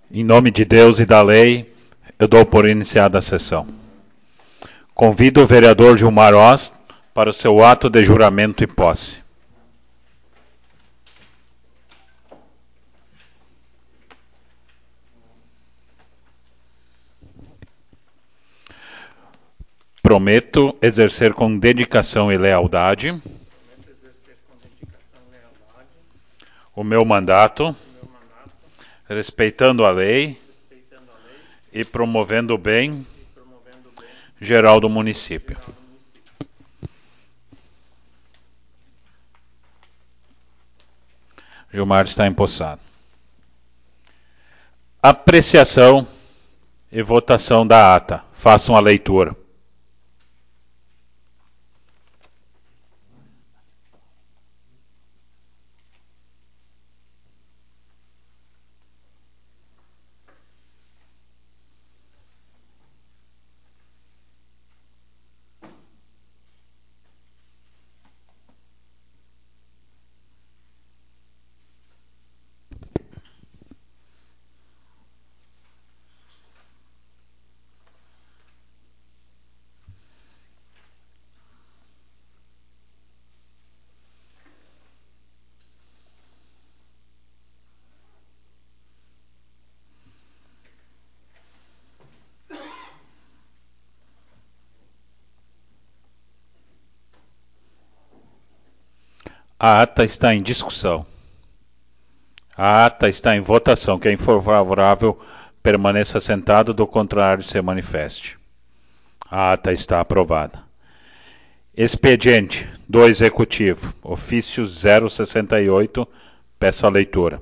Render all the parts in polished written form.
Em nome de Deus e da lei, eu dou por iniciada a sessão. Convido o vereador Gilmar Oz para o seu ato de juramento e posse. Prometo exercer com dedicação e lealdade o meu mandato, respeitando a lei e promovendo o bem geral do município. Gilmar está empossado. Apreciação e votação da ata. Façam a leitura. A ata está em discussão. A ata está em votação. Quem for favorável, permaneça sentado, do contrário, se manifeste. A ata está aprovada. Expediente do Executivo, ofício 068, peço a leitura.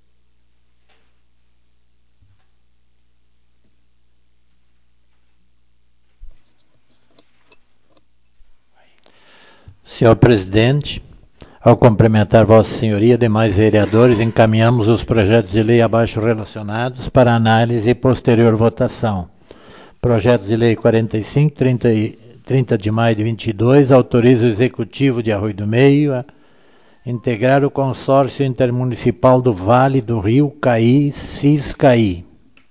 Senhor Presidente, ao cumprimentar Vossa Senhoria e demais vereadores, encaminhamos os projetos de lei abaixo relacionados para análise e posterior votação. Projetos de lei 45, 30 de maio de 22, autoriza o Executivo de Arroio do Meio a integrar o consórcio intermunicipal do Vale do Rio Caí, CIS-Caí.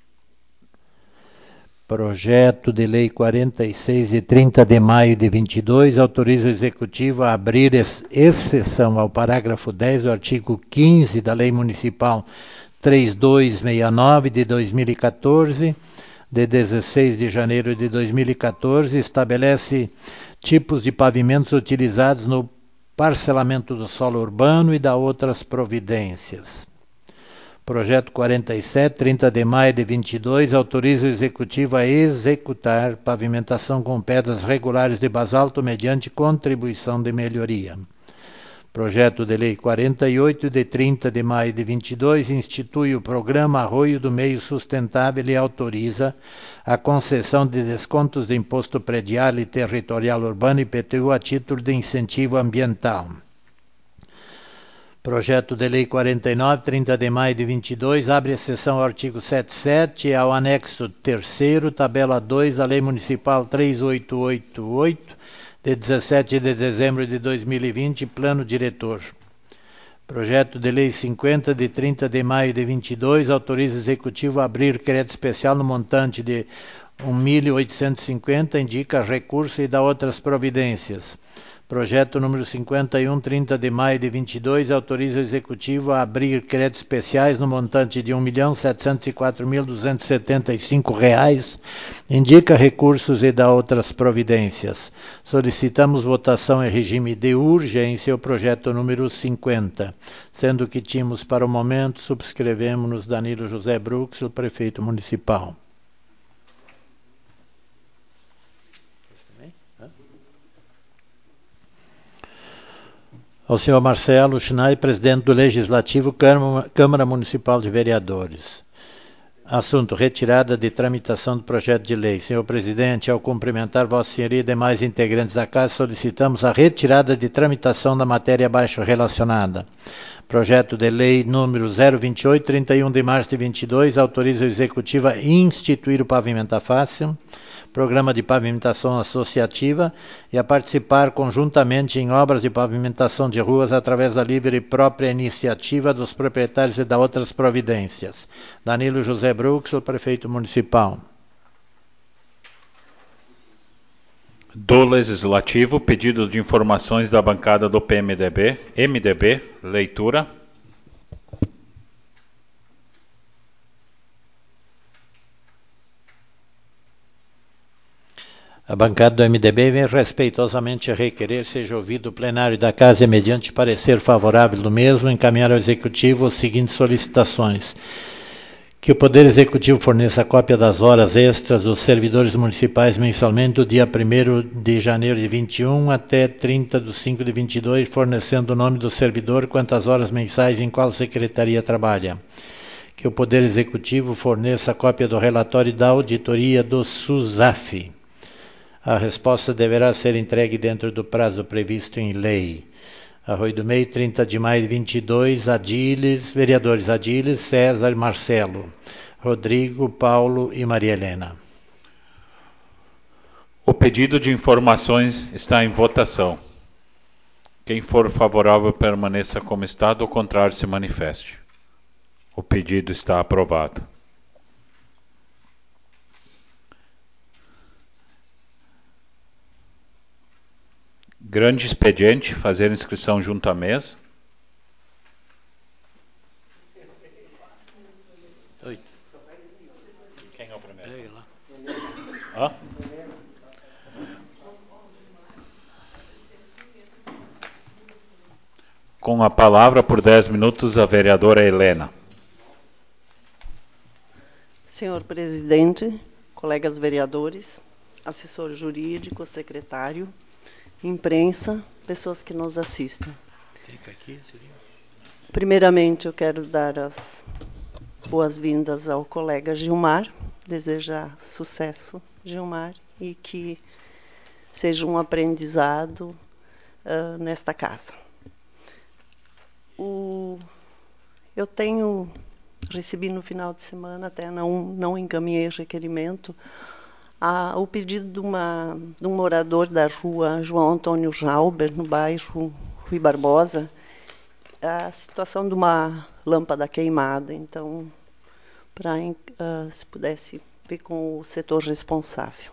Projeto de lei 46 de 30 de maio de 22 autoriza o Executivo a abrir exceção ao parágrafo 10 do artigo 15 da Lei Municipal 3269 de 2014, de 16 de janeiro de 2014, estabelece tipos de pavimentos utilizados no parcelamento do solo urbano e da outras providências. Projeto 47, 30 de maio de 22, autoriza o Executivo a executar pavimentação com pedras regulares de basalto mediante contribuição de melhoria. Projeto de lei 48, de 30 de maio de 22, institui o Programa Arroio do Meio Sustentável e autoriza a concessão de descontos de imposto predial e territorial urbano IPTU a título de incentivo ambiental. Projeto de lei 49, 30 de maio de 22, abre exceção ao artigo 77 e ao anexo 3º, tabela 2 da Lei Municipal 3888, de 17 de dezembro de 2020, Plano Diretor. Projeto de lei 50, de 30 de maio de 22, autoriza o Executivo a abrir crédito especial no montante de 1.850, indica recurso e dá outras providências. Projeto número 51, 30 de maio de 22, autoriza o Executivo a abrir créditos especiais no montante de R$ 1.704.275, indica recursos e dá outras providências. Solicitamos votação em regime de urgência o projeto número 50, sendo que tínhamos para o momento, subscrevemos Danilo José Brux, o prefeito municipal. Ao senhor Marcelo Schnai, presidente do Legislativo, Câmara Municipal de Vereadores. Assunto: retirada de tramitação do projeto de lei. Senhor presidente, ao cumprimentar Vossa Senhoria e demais integrantes da Casa, solicitamos a retirada de tramitação da matéria abaixo relacionada. Projeto de lei número 028, 31 de março de 22, autoriza o Executivo a instituir o pavimenta fácil. programa de pavimentação associativa e a participar conjuntamente em obras de pavimentação de ruas através da livre e própria iniciativa dos proprietários e da outras providências. Danilo José Bruxo, prefeito municipal. Do Legislativo, pedido de informações da bancada do MDB, leitura. A bancada do MDB vem respeitosamente a requerer seja ouvido o plenário da Casa e, mediante parecer favorável do mesmo, encaminhar ao Executivo as seguintes solicitações. Que o Poder Executivo forneça cópia das horas extras dos servidores municipais mensalmente do dia 1º de janeiro de 21 até 30 de 5 de 22, fornecendo o nome do servidor, quantas horas mensais em qual secretaria trabalha. Que o Poder Executivo forneça cópia do relatório da auditoria do SUSAF. A resposta deverá ser entregue dentro do prazo previsto em lei. Arroio do Meio, 30 de maio de 22, vereadores Adiles, César e Marcelo, Rodrigo, Paulo e Maria Helena. O pedido de informações está em votação. Quem for favorável permaneça como está, do contrário se manifeste. O pedido está aprovado. Grande expediente, fazer inscrição junto à mesa. Oi. Quem é o primeiro? Pega lá. Hã? Com a palavra por 10 minutos a vereadora Helena. Senhor presidente, colegas vereadores, assessor jurídico, secretário, imprensa, pessoas que nos assistem. Fica aqui, Cirinho. Primeiramente, eu quero dar as boas-vindas ao colega Gilmar, desejar sucesso, Gilmar, e que seja um aprendizado nesta casa. Eu recebi no final de semana, até não encaminhei requerimento, o pedido de um morador da rua João Antônio Rauber, no bairro Rui Barbosa, a situação de uma lâmpada queimada. Então, se pudesse ver com o setor responsável.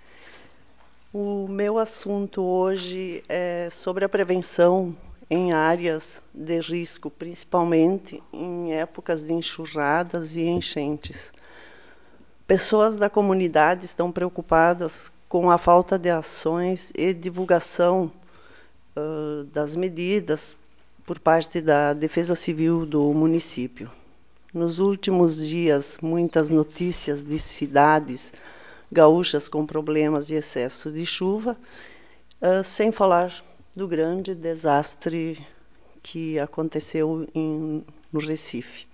O meu assunto hoje é sobre a prevenção em áreas de risco, principalmente em épocas de enxurradas e enchentes. Pessoas da comunidade estão preocupadas com a falta de ações e divulgação das medidas por parte da Defesa Civil do município. Nos últimos dias, muitas notícias de cidades gaúchas com problemas de excesso de chuva, sem falar do grande desastre que aconteceu no Recife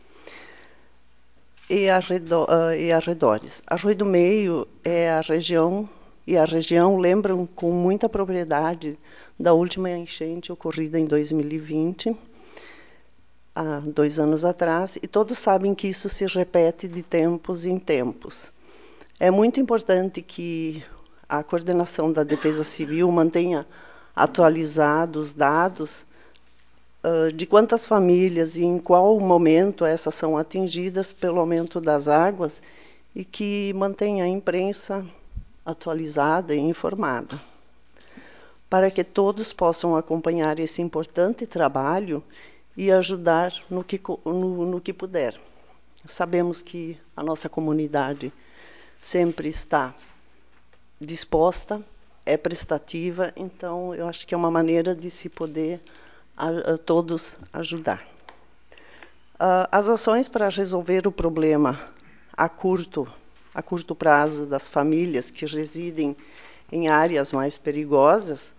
e arredores. Arroio do Meio é a região lembram com muita propriedade da última enchente ocorrida em 2020, há 2 anos atrás, e todos sabem que isso se repete de tempos em tempos. É muito importante que a coordenação da Defesa Civil mantenha atualizados os dados de quantas famílias e em qual momento essas são atingidas pelo aumento das águas e que mantenha a imprensa atualizada e informada, para que todos possam acompanhar esse importante trabalho e ajudar no que puder. Sabemos que a nossa comunidade sempre está disposta, é prestativa, então eu acho que é uma maneira de se poder a todos ajudar. As ações para resolver o problema a curto prazo das famílias que residem em áreas mais perigosas,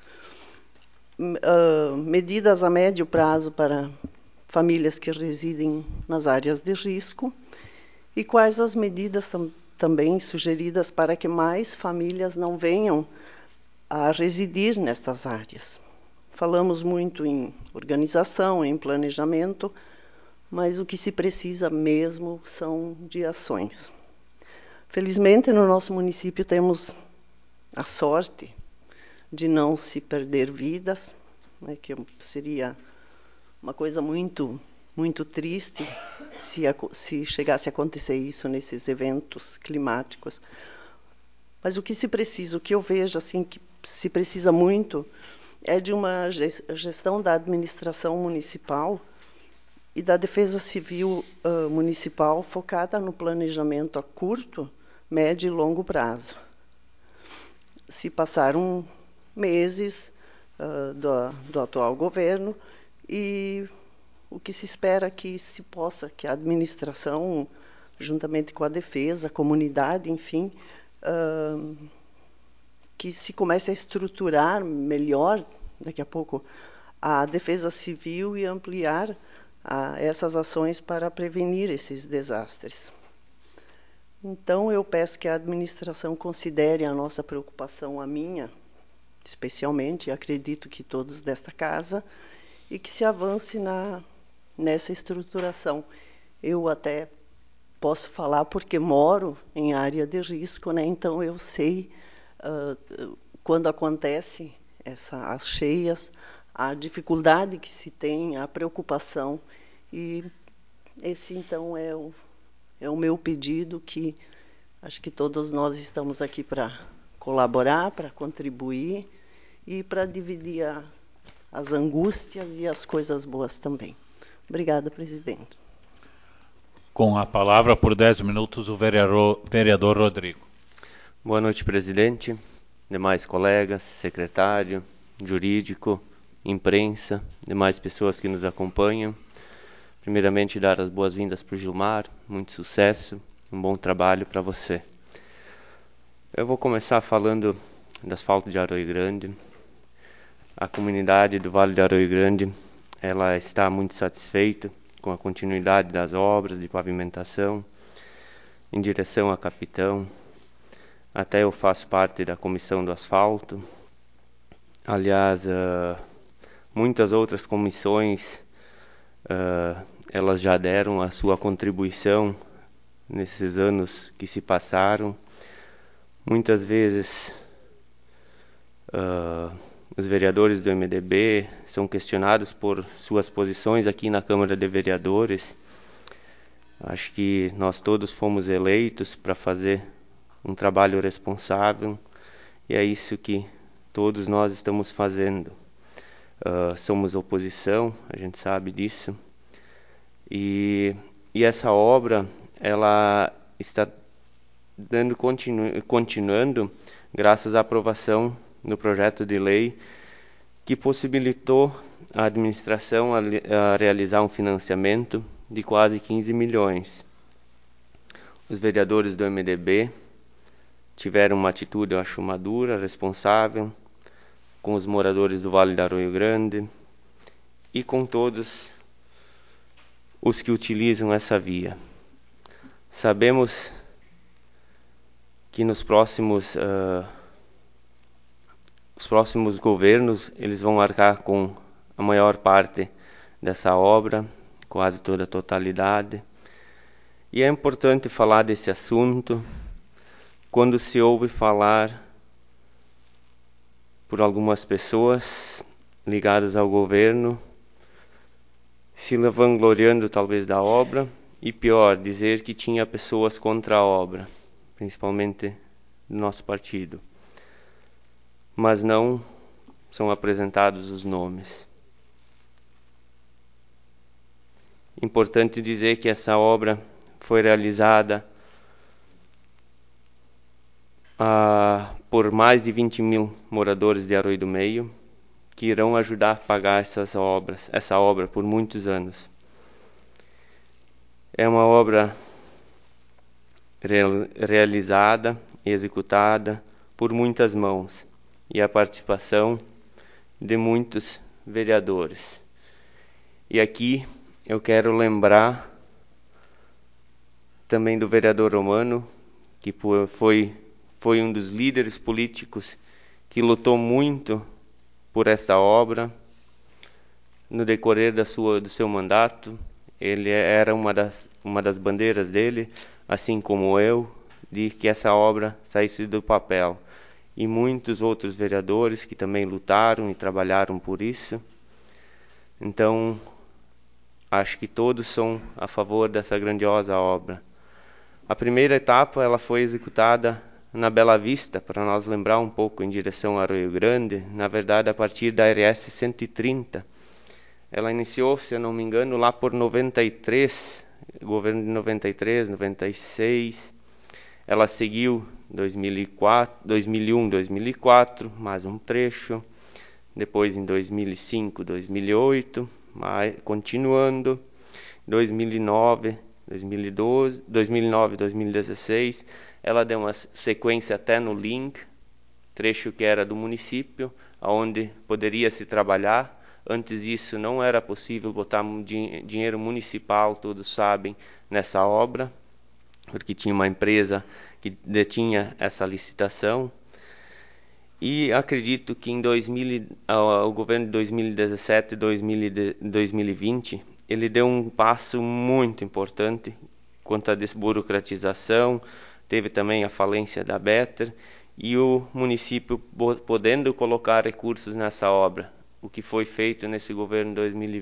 medidas a médio prazo para famílias que residem nas áreas de risco, e quais as medidas também sugeridas para que mais famílias não venham a residir nestas áreas. Falamos muito em organização, em planejamento, mas o que se precisa mesmo são de ações. Felizmente, no nosso município temos a sorte de não se perder vidas, né, que seria uma coisa muito triste se chegasse a acontecer isso nesses eventos climáticos. Mas o que eu vejo assim que se precisa muito é de uma gestão da administração municipal e da defesa civil municipal focada no planejamento a curto, médio e longo prazo. Se passaram meses do atual governo e o que se espera que a administração, juntamente com a defesa, a comunidade, enfim, que se comece a estruturar melhor, daqui a pouco, a defesa civil e ampliar essas ações para prevenir esses desastres. Então, eu peço que a administração considere a nossa preocupação, a minha, especialmente, e acredito que todos desta casa, e que se avance nessa estruturação. Eu até posso falar porque moro em área de risco, né? Então eu sei quando acontece as cheias, a dificuldade que se tem, a preocupação, e esse então é o meu pedido, que acho que todos nós estamos aqui para colaborar, para contribuir e para dividir as angústias e as coisas boas também. Obrigada, presidente. Com a palavra por 10 minutos o vereador Rodrigo. Boa noite, presidente, demais colegas, secretário, jurídico, imprensa, demais pessoas que nos acompanham. Primeiramente, dar as boas-vindas para o Gilmar, muito sucesso, um bom trabalho para você. Eu vou começar falando do asfalto de Arroio Grande. A comunidade do Vale de Arroio Grande, ela está muito satisfeita com a continuidade das obras de pavimentação em direção a Capitão. Até eu faço parte da comissão do asfalto. Aliás, muitas outras comissões, elas já deram a sua contribuição nesses anos que se passaram. Muitas vezes os vereadores do MDB são questionados por suas posições aqui na Câmara de Vereadores. Acho que nós todos fomos eleitos para fazer um trabalho responsável e é isso que todos nós estamos fazendo. Somos oposição, a gente sabe disso, e essa obra ela está continuando graças à aprovação do projeto de lei que possibilitou a administração a realizar um financiamento de quase 15 milhões. Os vereadores do MDB tiveram uma atitude, eu acho, madura, responsável, com os moradores do Vale do Arroio Grande e com todos os que utilizam essa via. Sabemos que nos próximos governos eles vão arcar com a maior parte dessa obra, quase toda a totalidade. E é importante falar desse assunto quando se ouve falar por algumas pessoas ligadas ao governo, se vangloriando talvez da obra, e pior, dizer que tinha pessoas contra a obra, principalmente do nosso partido. Mas não são apresentados os nomes. Importante dizer que essa obra foi realizada por mais de 20 mil moradores de Arroio do Meio, que irão ajudar a pagar essa obra por muitos anos. É uma obra realizada e executada por muitas mãos e a participação de muitos vereadores. E aqui eu quero lembrar também do vereador Romano, que foi um dos líderes políticos que lutou muito por essa obra. No decorrer do seu mandato, ele era uma das bandeiras dele, assim como eu, de que essa obra saísse do papel. e muitos outros vereadores que também lutaram e trabalharam por isso. Então, acho que todos são a favor dessa grandiosa obra. A primeira etapa ela foi executada na Bela Vista, para nós lembrar um pouco em direção a Rio Grande, na verdade a partir da RS 130. Ela iniciou, se eu não me engano, lá por 93, governo de 93, 96. Ela seguiu 2004, 2001, 2004, mais um trecho. Depois em 2005, 2008, continuando. 2009, 2012, 2009, 2016. Ela deu uma sequência até no link, trecho que era do município, onde poderia se trabalhar. Antes disso não era possível botar dinheiro municipal, todos sabem, nessa obra, porque tinha uma empresa que detinha essa licitação. E acredito que em o governo de 2017 e 2020, ele deu um passo muito importante quanto à desburocratização. Teve também a falência da Better e o município podendo colocar recursos nessa obra, o que foi feito nesse governo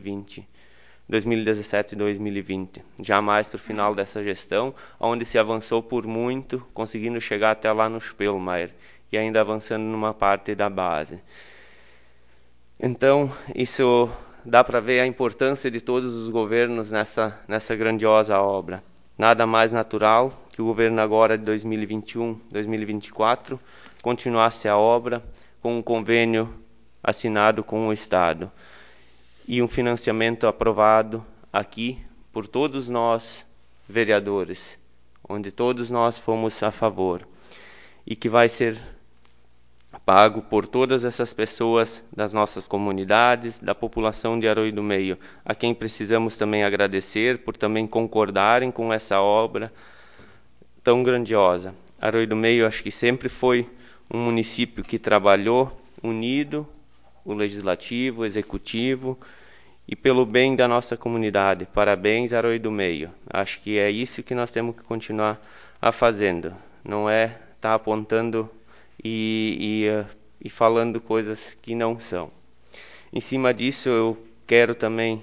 2017 e 2020. Jamais para o final dessa gestão, onde se avançou por muito, conseguindo chegar até lá no Spellmeier e ainda avançando numa parte da base. Então, isso dá para ver a importância de todos os governos nessa grandiosa obra. Nada mais natural que o governo agora de 2021, 2024, continuasse a obra com um convênio assinado com o Estado e um financiamento aprovado aqui por todos nós, vereadores, onde todos nós fomos a favor, e que vai ser pago por todas essas pessoas das nossas comunidades, da população de Arroio do Meio, a quem precisamos também agradecer por também concordarem com essa obra tão grandiosa. Arroio do Meio acho que sempre foi um município que trabalhou unido, o legislativo, o executivo, e pelo bem da nossa comunidade. Parabéns, Arroio do Meio. Acho que é isso que nós temos que continuar fazendo. Não é estar apontando e falando coisas que não são. Em cima disso, eu quero também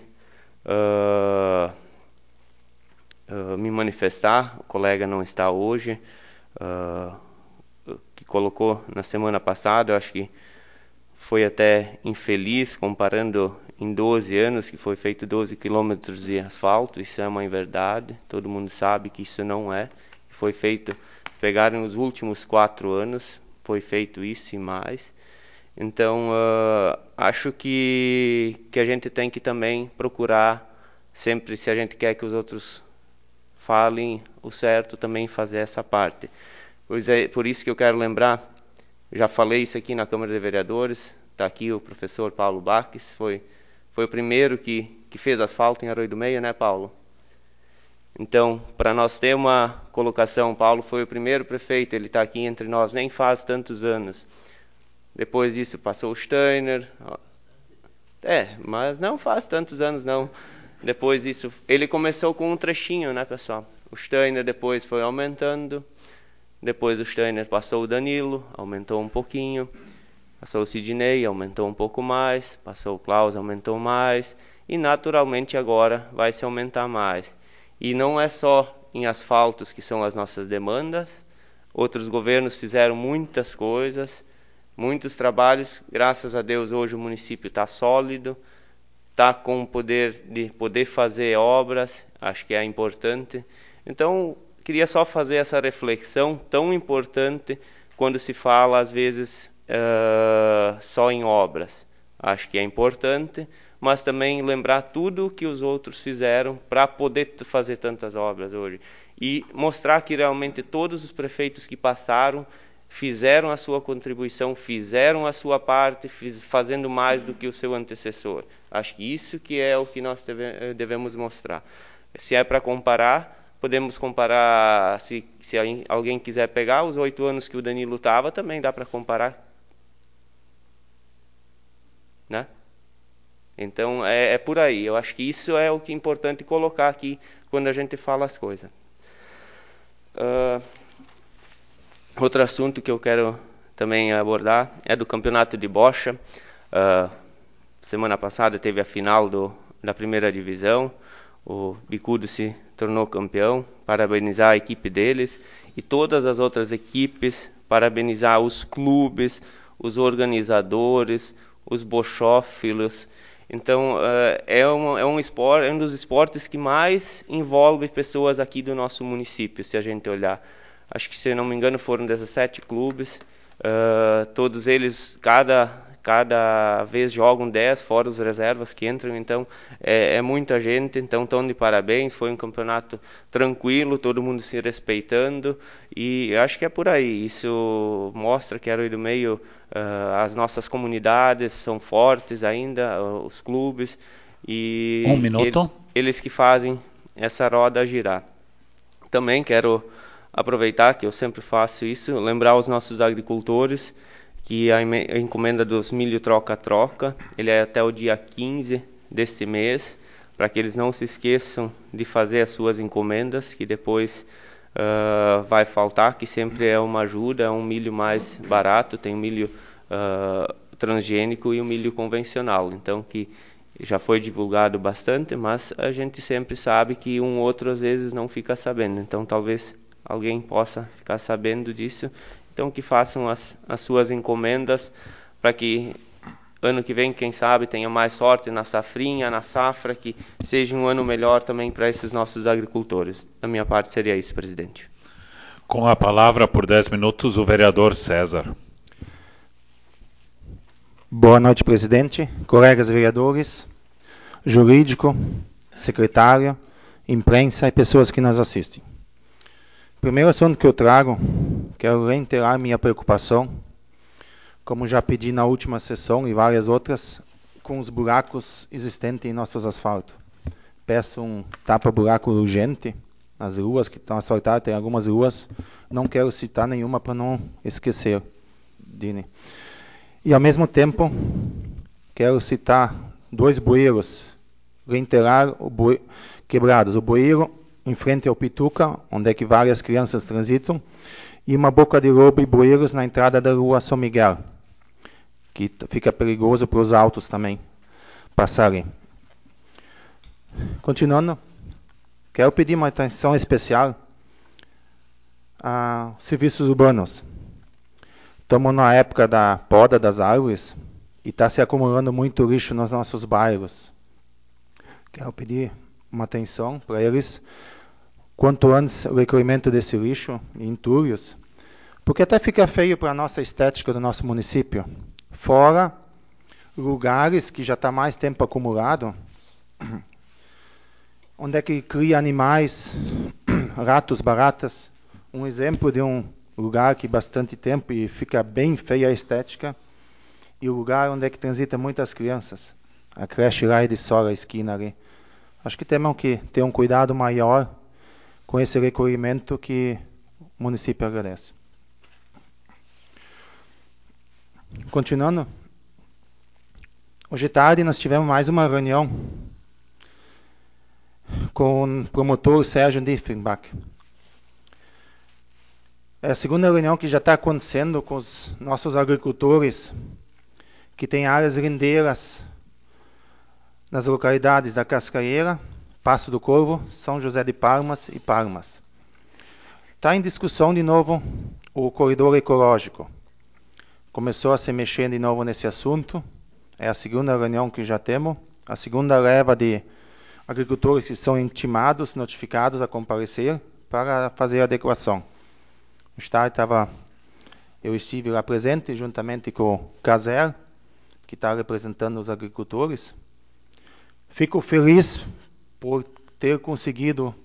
me manifestar. O colega não está hoje, que colocou na semana passada. Eu acho que foi até infeliz, comparando em 12 anos, que foi feito 12 quilômetros de asfalto. Isso é uma inverdade, todo mundo sabe que isso não é. Foi feito, pegaram os últimos 4 anos, foi feito isso e mais. Então, acho que a gente tem que também procurar, sempre, se a gente quer que os outros falem o certo, também fazer essa parte. Pois é, por isso que eu quero lembrar, já falei isso aqui na Câmara de Vereadores, está aqui o professor Paulo Baques, foi o primeiro que fez asfalto em Arroio do Meio, né, Paulo? Então, para nós ter uma colocação, Paulo foi o primeiro prefeito, ele está aqui entre nós, nem faz tantos anos. Depois disso passou o Steiner, mas não faz tantos anos não. Depois disso, ele começou com um trechinho, né, pessoal? O Steiner depois foi aumentando, depois o Steiner passou o Danilo, aumentou um pouquinho, passou o Sidney, aumentou um pouco mais, passou o Klaus, aumentou mais, e naturalmente agora vai se aumentar mais. E não é só em asfaltos que são as nossas demandas, outros governos fizeram muitas coisas, muitos trabalhos, graças a Deus hoje o município está sólido, está com o poder de poder fazer obras, acho que é importante. Então, queria só fazer essa reflexão tão importante quando se fala, às vezes, só em obras. Acho que é importante, mas também lembrar tudo o que os outros fizeram para poder fazer tantas obras hoje. E mostrar que realmente todos os prefeitos que passaram fizeram a sua contribuição, fizeram a sua parte, fazendo mais do que o seu antecessor. Acho que isso que é o que nós devemos mostrar. Se é para comparar, podemos comparar, se alguém quiser pegar os 8 anos que o Danilo estava, também dá para comparar. Né? Então, é por aí. Eu acho que isso é o que é importante colocar aqui quando a gente fala as coisas. Outro assunto que eu quero também abordar é do campeonato de bocha. Semana passada teve a final da primeira divisão, o Bicudo se tornou campeão, parabenizar a equipe deles e todas as outras equipes, parabenizar os clubes, os organizadores, os bochófilos. Então é um dos esportes que mais envolve pessoas aqui do nosso município, se a gente olhar. Acho que, se não me engano, foram 17 clubes, todos eles, cada vez jogam 10, fora os reservas que entram, então é muita gente, então estão de parabéns, foi um campeonato tranquilo, todo mundo se respeitando, e acho que é por aí, isso mostra que Aroí do Meio, as nossas comunidades são fortes ainda, os clubes, e Um minuto. eles que fazem essa roda girar. Também quero aproveitar que eu sempre faço isso, lembrar os nossos agricultores que a encomenda dos milho troca-troca, ele é até o dia 15 deste mês, para que eles não se esqueçam de fazer as suas encomendas, que depois vai faltar, que sempre é uma ajuda, é um milho mais barato, tem o milho transgênico e o milho convencional, então que já foi divulgado bastante, mas a gente sempre sabe que um outro às vezes não fica sabendo, então talvez alguém possa ficar sabendo disso. Então que façam as suas encomendas para que ano que vem, quem sabe, tenha mais sorte na safrinha, na safra, que seja um ano melhor também para esses nossos agricultores. Da minha parte seria isso, presidente. Com a palavra por 10 minutos o vereador César. Boa noite, presidente, colegas vereadores, jurídico, secretário, imprensa e pessoas que nos assistem. Primeiro assunto que eu trago, quero reiterar minha preocupação, como já pedi na última sessão e várias outras, com os buracos existentes em nossos asfaltos. Peço um tapa-buraco urgente nas ruas que estão asfaltadas, tem algumas ruas, não quero citar nenhuma para não esquecer, Dini. E ao mesmo quero citar 2 bueiros, reiterar quebrados. O bueiro em frente ao Pituca, onde é que várias crianças transitam, e uma boca de lobo e bueiros na entrada da rua São Miguel, que fica perigoso para os autos também passarem. Continuando, quero pedir uma atenção especial a serviços urbanos. Estamos na época da poda das árvores e está se acumulando muito lixo nos nossos bairros. Quero pedir uma atenção para eles, quanto antes o recolhimento desse lixo em entulhos, porque até fica feio para a nossa estética do nosso município. Fora lugares que já está mais tempo acumulado, onde é que cria animais, ratos, baratas. Um exemplo de um lugar que bastante tempo e fica bem feia a estética, e o lugar onde é que transita muitas crianças, a creche lá de Sola, a esquina ali. Acho que temos que ter um cuidado maior com esse recolhimento que o município agradece. Continuando, hoje à tarde nós tivemos mais uma reunião com o promotor Sérgio Diefenbach. É a segunda reunião que já está acontecendo com os nossos agricultores que têm áreas rendeiras nas localidades da Cascaeira, Passo do Corvo, São José de Parmas e Parmas. Está em discussão de novo o corredor ecológico. Começou a se mexer de novo nesse assunto. É a segunda reunião que já temos. A segunda leva de agricultores que são intimados, notificados a comparecer para fazer a adequação. Eu estive lá presente, juntamente com o Caser, que está representando os agricultores. Fico feliz por ter conseguido,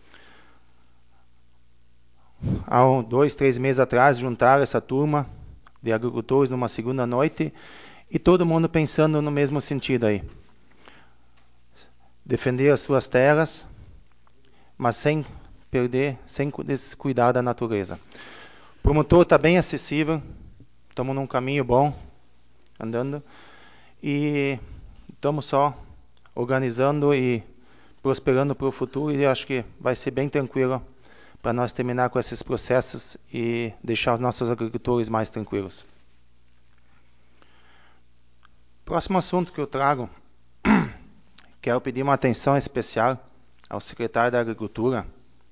há 2, 3 meses atrás, juntar essa turma de agricultores numa segunda noite, e todo mundo pensando no mesmo sentido aí. Defender as suas terras, mas sem descuidar da natureza. O promotor está bem acessível, estamos num caminho bom, andando, e estamos só organizando e prosperando para o futuro, e acho que vai ser bem tranquilo para nós terminar com esses processos e deixar os nossos agricultores mais tranquilos. Próximo assunto que eu trago, quero pedir uma atenção especial ao secretário da Agricultura.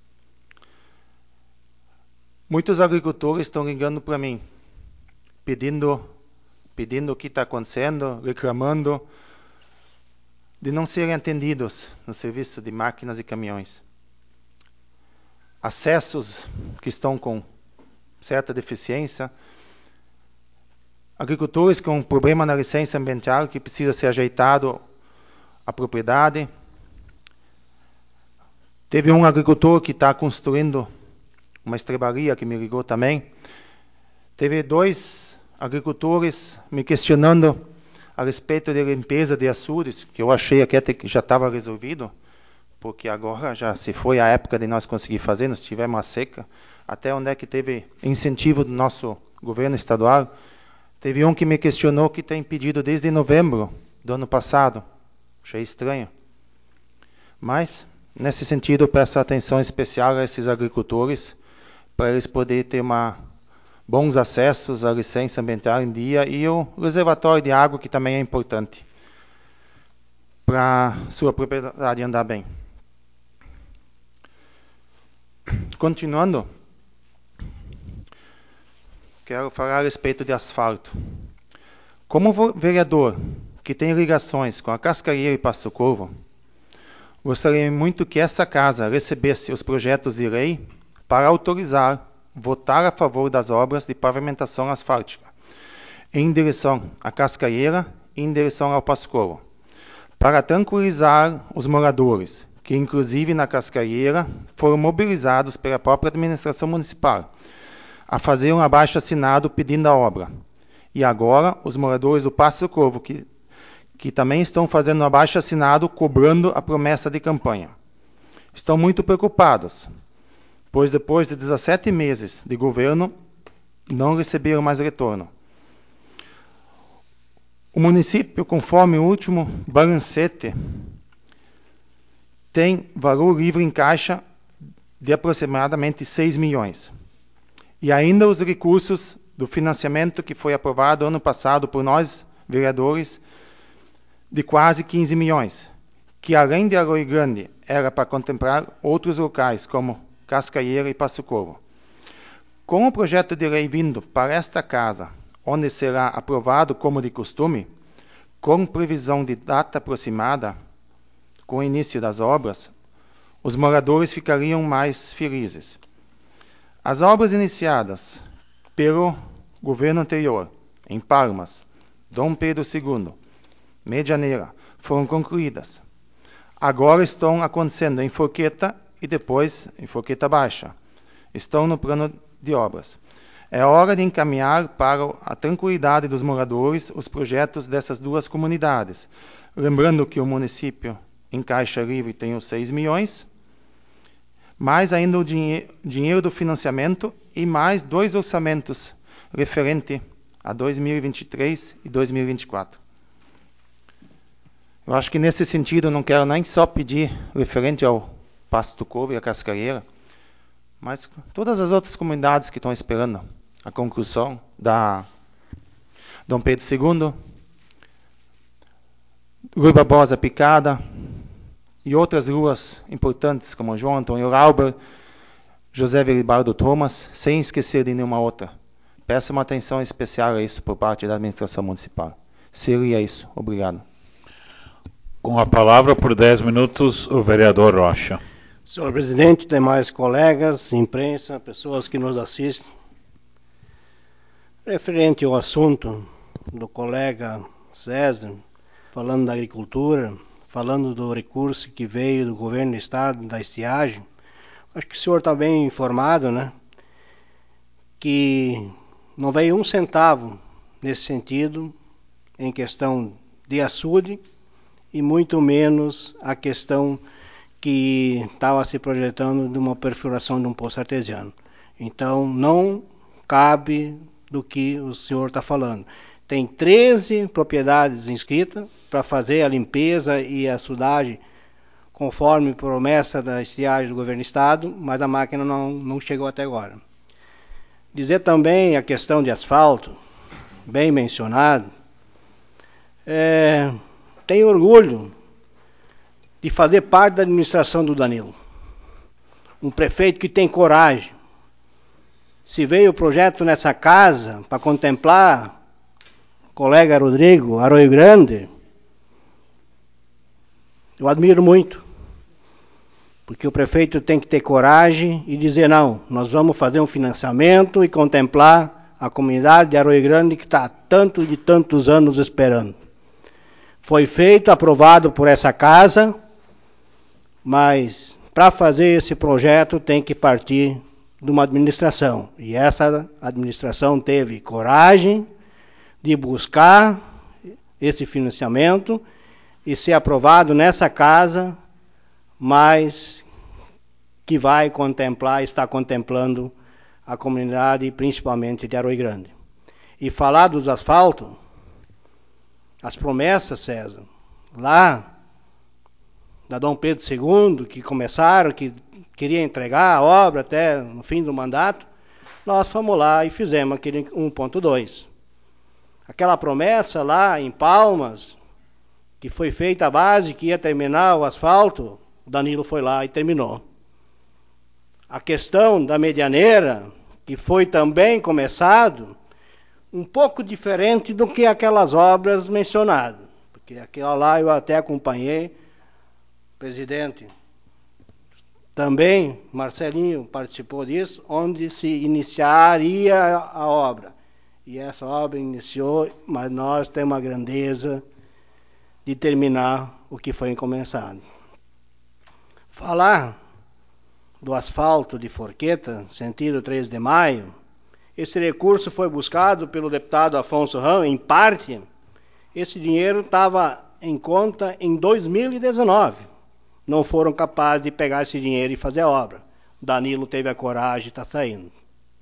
Muitos agricultores estão ligando para mim, pedindo o que está acontecendo, reclamando de não serem atendidos no serviço de máquinas e caminhões. Acessos que estão com certa deficiência, agricultores com problema na licença ambiental que precisa ser ajeitado a propriedade. Teve um agricultor que está construindo uma estrebaria que me ligou também. Teve 2 agricultores me questionando a respeito de limpeza de açudes, que eu achei até que já estava resolvido, porque agora já se foi a época de nós conseguir fazer, nós tivemos uma seca, até onde é que teve incentivo do nosso governo estadual. Teve um que me questionou que tem pedido desde novembro do ano passado. Achei estranho. Mas, nesse sentido, eu peço atenção especial a esses agricultores, para eles poderem ter bons acessos à licença ambiental em dia e o reservatório de água, que também é importante para sua propriedade andar bem. Continuando, quero falar a respeito de asfalto. Como vereador que tem ligações com a Cascaeira e Pasto Curvo, gostaria muito que essa casa recebesse os projetos de lei para autorizar, votar a favor das obras de pavimentação asfáltica, em direção à Cascaeira e em direção ao Pasto Curvo, para tranquilizar os moradores, que inclusive na Cascaeira foram mobilizados pela própria administração municipal a fazer um abaixo-assinado pedindo a obra. E agora os moradores do Pasto Curvo, que também estão fazendo um abaixo-assinado cobrando a promessa de campanha. Estão muito preocupados, pois depois de 17 meses de governo, não receberam mais retorno. O município, conforme o último balancete, tem valor livre em caixa de aproximadamente 6 milhões. E ainda os recursos do financiamento que foi aprovado ano passado por nós, vereadores, de quase 15 milhões, que além de Arroio Grande, era para contemplar outros locais, como Cascaeira e Pasto Curvo. Com o projeto de lei vindo para esta casa, onde será aprovado como de costume, com previsão de data aproximada, com o início das obras, os moradores ficariam mais felizes. As obras iniciadas pelo governo anterior, em Palmas, Dom Pedro II, Medianeira, foram concluídas. Agora estão acontecendo em Forqueta e depois em Forqueta Baixa. Estão no plano de obras. É hora de encaminhar para a tranquilidade dos moradores os projetos dessas 2 comunidades. Lembrando que o município em caixa livre tem os 6 milhões, mais ainda o dinheiro do financiamento e mais 2 orçamentos referente a 2023 e 2024. Eu acho que nesse sentido eu não quero nem só pedir referente ao Pasto Curvo e a Cascaeira, mas todas as outras comunidades que estão esperando a conclusão da Dom Pedro II, Rui Barbosa Picada e outras ruas importantes como João Antônio Lauber, José Veribaldo Thomas, sem esquecer de nenhuma outra. Peço uma atenção especial a isso por parte da administração municipal. Seria isso. Obrigado. Com a palavra por 10 minutos, o vereador Rocha. Senhor presidente, demais colegas, imprensa, pessoas que nos assistem. Referente ao assunto do colega César, falando da agricultura, falando do recurso que veio do governo do estado, da estiagem, acho que o senhor está bem informado, né? Que não veio 1 centavo nesse sentido, em questão de açude, e muito menos a questão que estava se projetando de uma perfuração de um poço artesiano. Então, não cabe do que o senhor está falando. Tem 13 propriedades inscritas para fazer a limpeza e a açudagem conforme promessa da estiagem do governo do estado, mas a máquina não chegou até agora. Dizer também a questão de asfalto, bem mencionado, tenho orgulho de fazer parte da administração do Danilo. Um prefeito que tem coragem. Se veio o projeto nessa casa para contemplar o colega Rodrigo, Arroio Grande, eu admiro muito. Porque o prefeito tem que ter coragem e dizer, não, nós vamos fazer um financiamento e contemplar a comunidade de Arroio Grande que está há tantos anos esperando. Foi feito, aprovado por essa casa, mas para fazer esse projeto tem que partir de uma administração. E essa administração teve coragem de buscar esse financiamento e ser aprovado nessa casa, mas que vai contemplar, está contemplando a comunidade, principalmente de Arroio Grande. E falar dos asfaltos, as promessas, César, lá da Dom Pedro II, que começaram, que queria entregar a obra até no fim do mandato, nós fomos lá e fizemos aquele 1.2. Aquela promessa lá em Palmas, que foi feita a base, que ia terminar o asfalto, o Danilo foi lá e terminou. A questão da medianeira, que foi também começado, um pouco diferente do que aquelas obras mencionadas. Porque aquela lá eu até acompanhei, presidente. Também, Marcelinho participou disso, onde se iniciaria a obra. E essa obra iniciou, mas nós temos a grandeza de terminar o que foi começado. Falar do asfalto de Forqueta, sentido 3 de maio, esse recurso foi buscado pelo deputado Afonso Rão, em parte, esse dinheiro estava em conta em 2019. Não foram capazes de pegar esse dinheiro e fazer a obra. O Danilo teve a coragem e está saindo.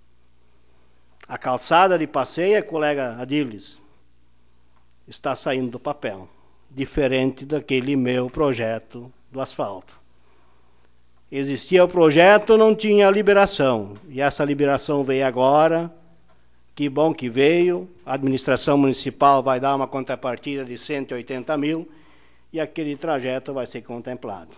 A calçada de passeio, colega Adilis, está saindo do papel, diferente daquele meu projeto do asfalto. Existia o projeto, não tinha liberação, e essa liberação veio agora, que bom que veio, a administração municipal vai dar uma contrapartida de 180 mil, e aquele trajeto vai ser contemplado.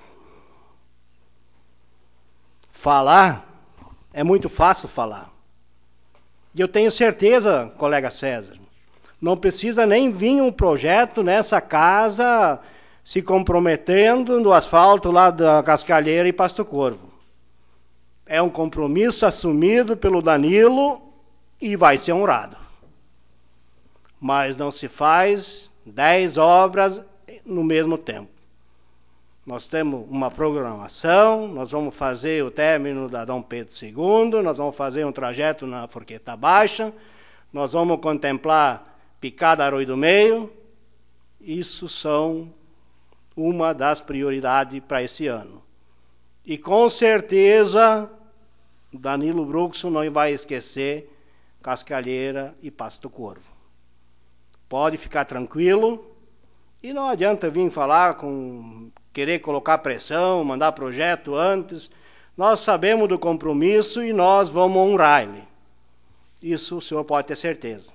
Falar, é muito fácil falar. E eu tenho certeza, colega César, não precisa nem vir um projeto nessa casa se comprometendo no asfalto lá da Cascalheira e Pasto Corvo. É um compromisso assumido pelo Danilo e vai ser honrado. Mas não se faz 10 obras no mesmo tempo. Nós temos uma programação, nós vamos fazer o término da Dom Pedro II, nós vamos fazer um trajeto na Forqueta Baixa, nós vamos contemplar Picada Arroio do Meio. Isso são uma das prioridades para esse ano. E com certeza, Danilo Bruxo não vai esquecer Cascalheira e Pasto Corvo. Pode ficar tranquilo, e não adianta vir falar querer colocar pressão, mandar projeto antes. Nós sabemos do compromisso e nós vamos honrar ele. Isso o senhor pode ter certeza.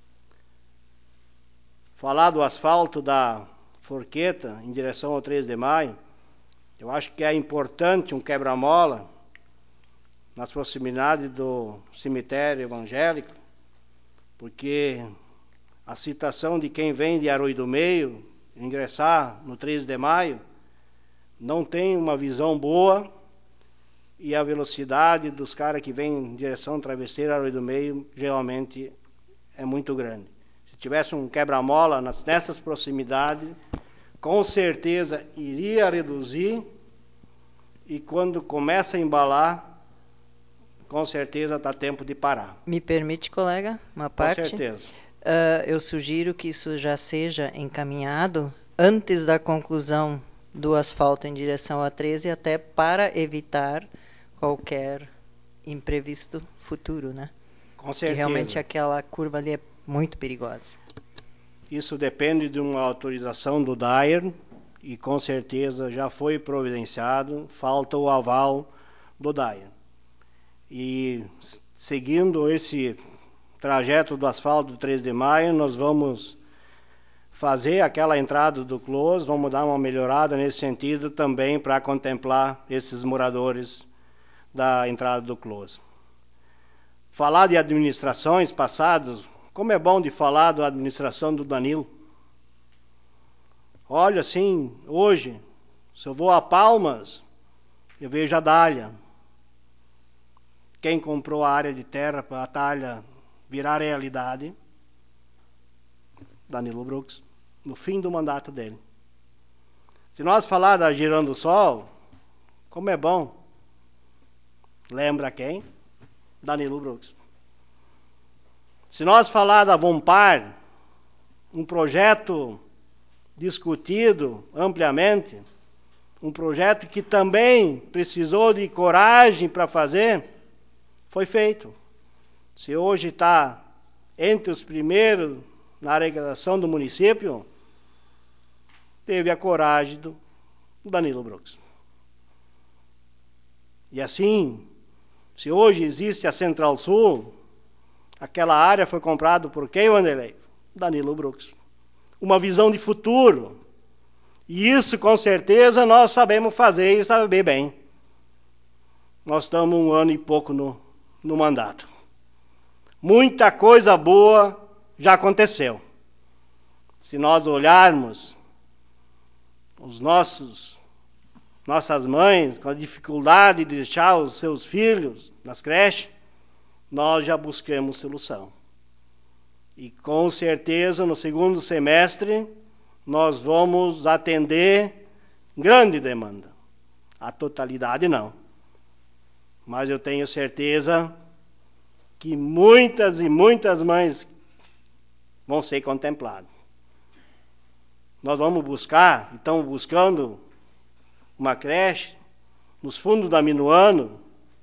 Falar do asfalto da Forqueta em direção ao 3 de maio, eu acho que é importante um quebra-mola nas proximidades do cemitério evangélico, porque a citação de quem vem de Arroio do Meio ingressar no 13 de maio não tem uma visão boa, e a velocidade dos caras que vêm em direção travesseira Arroio do Meio geralmente é muito grande. Se tivesse um quebra-mola nessas proximidades, com certeza iria reduzir, e quando começa a embalar, com certeza dá tempo de parar. Me permite, colega, uma parte? Com certeza. Eu sugiro que isso já seja encaminhado antes da conclusão do asfalto em direção a 13, até para evitar qualquer imprevisto futuro, né? Com certeza. Que realmente aquela curva ali é muito perigosa. Isso depende de uma autorização do DAER e com certeza já foi providenciado, falta o aval do DAIA. E seguindo esse trajeto do asfalto do 3 de maio, nós vamos fazer aquela entrada do close, vamos dar uma melhorada nesse sentido também para contemplar esses moradores da entrada do close. Falar de administrações passadas, como é bom de falar da administração do Danilo. Olha, assim, hoje, se eu vou a Palmas, eu vejo a Dália. Quem comprou a área de terra para a Dália virar realidade? Danilo Brooks, no fim do mandato dele. Se nós falar da Girando do Sol, como é bom. Lembra quem? Danilo Brooks. Se nós falar da Vompar, um projeto discutido ampliamente, um projeto que também precisou de coragem para fazer, foi feito. Se hoje está entre os primeiros na arrecadação do município, teve a coragem do Danilo Brooks. E assim, se hoje existe a Central Sul, aquela área foi comprada por quem, Wanderlei? Danilo Brooks. Uma visão de futuro. E isso, com certeza, nós sabemos fazer e saber bem. Nós estamos 1 ano e pouco no mandato. Muita coisa boa já aconteceu. Se nós olharmos os nossas mães com a dificuldade de deixar os seus filhos nas creches, nós já buscamos solução. E com certeza no segundo semestre nós vamos atender grande demanda. A totalidade não. Mas eu tenho certeza que muitas e muitas mães vão ser contempladas. Nós vamos buscar, estamos buscando uma creche nos fundos da Minuano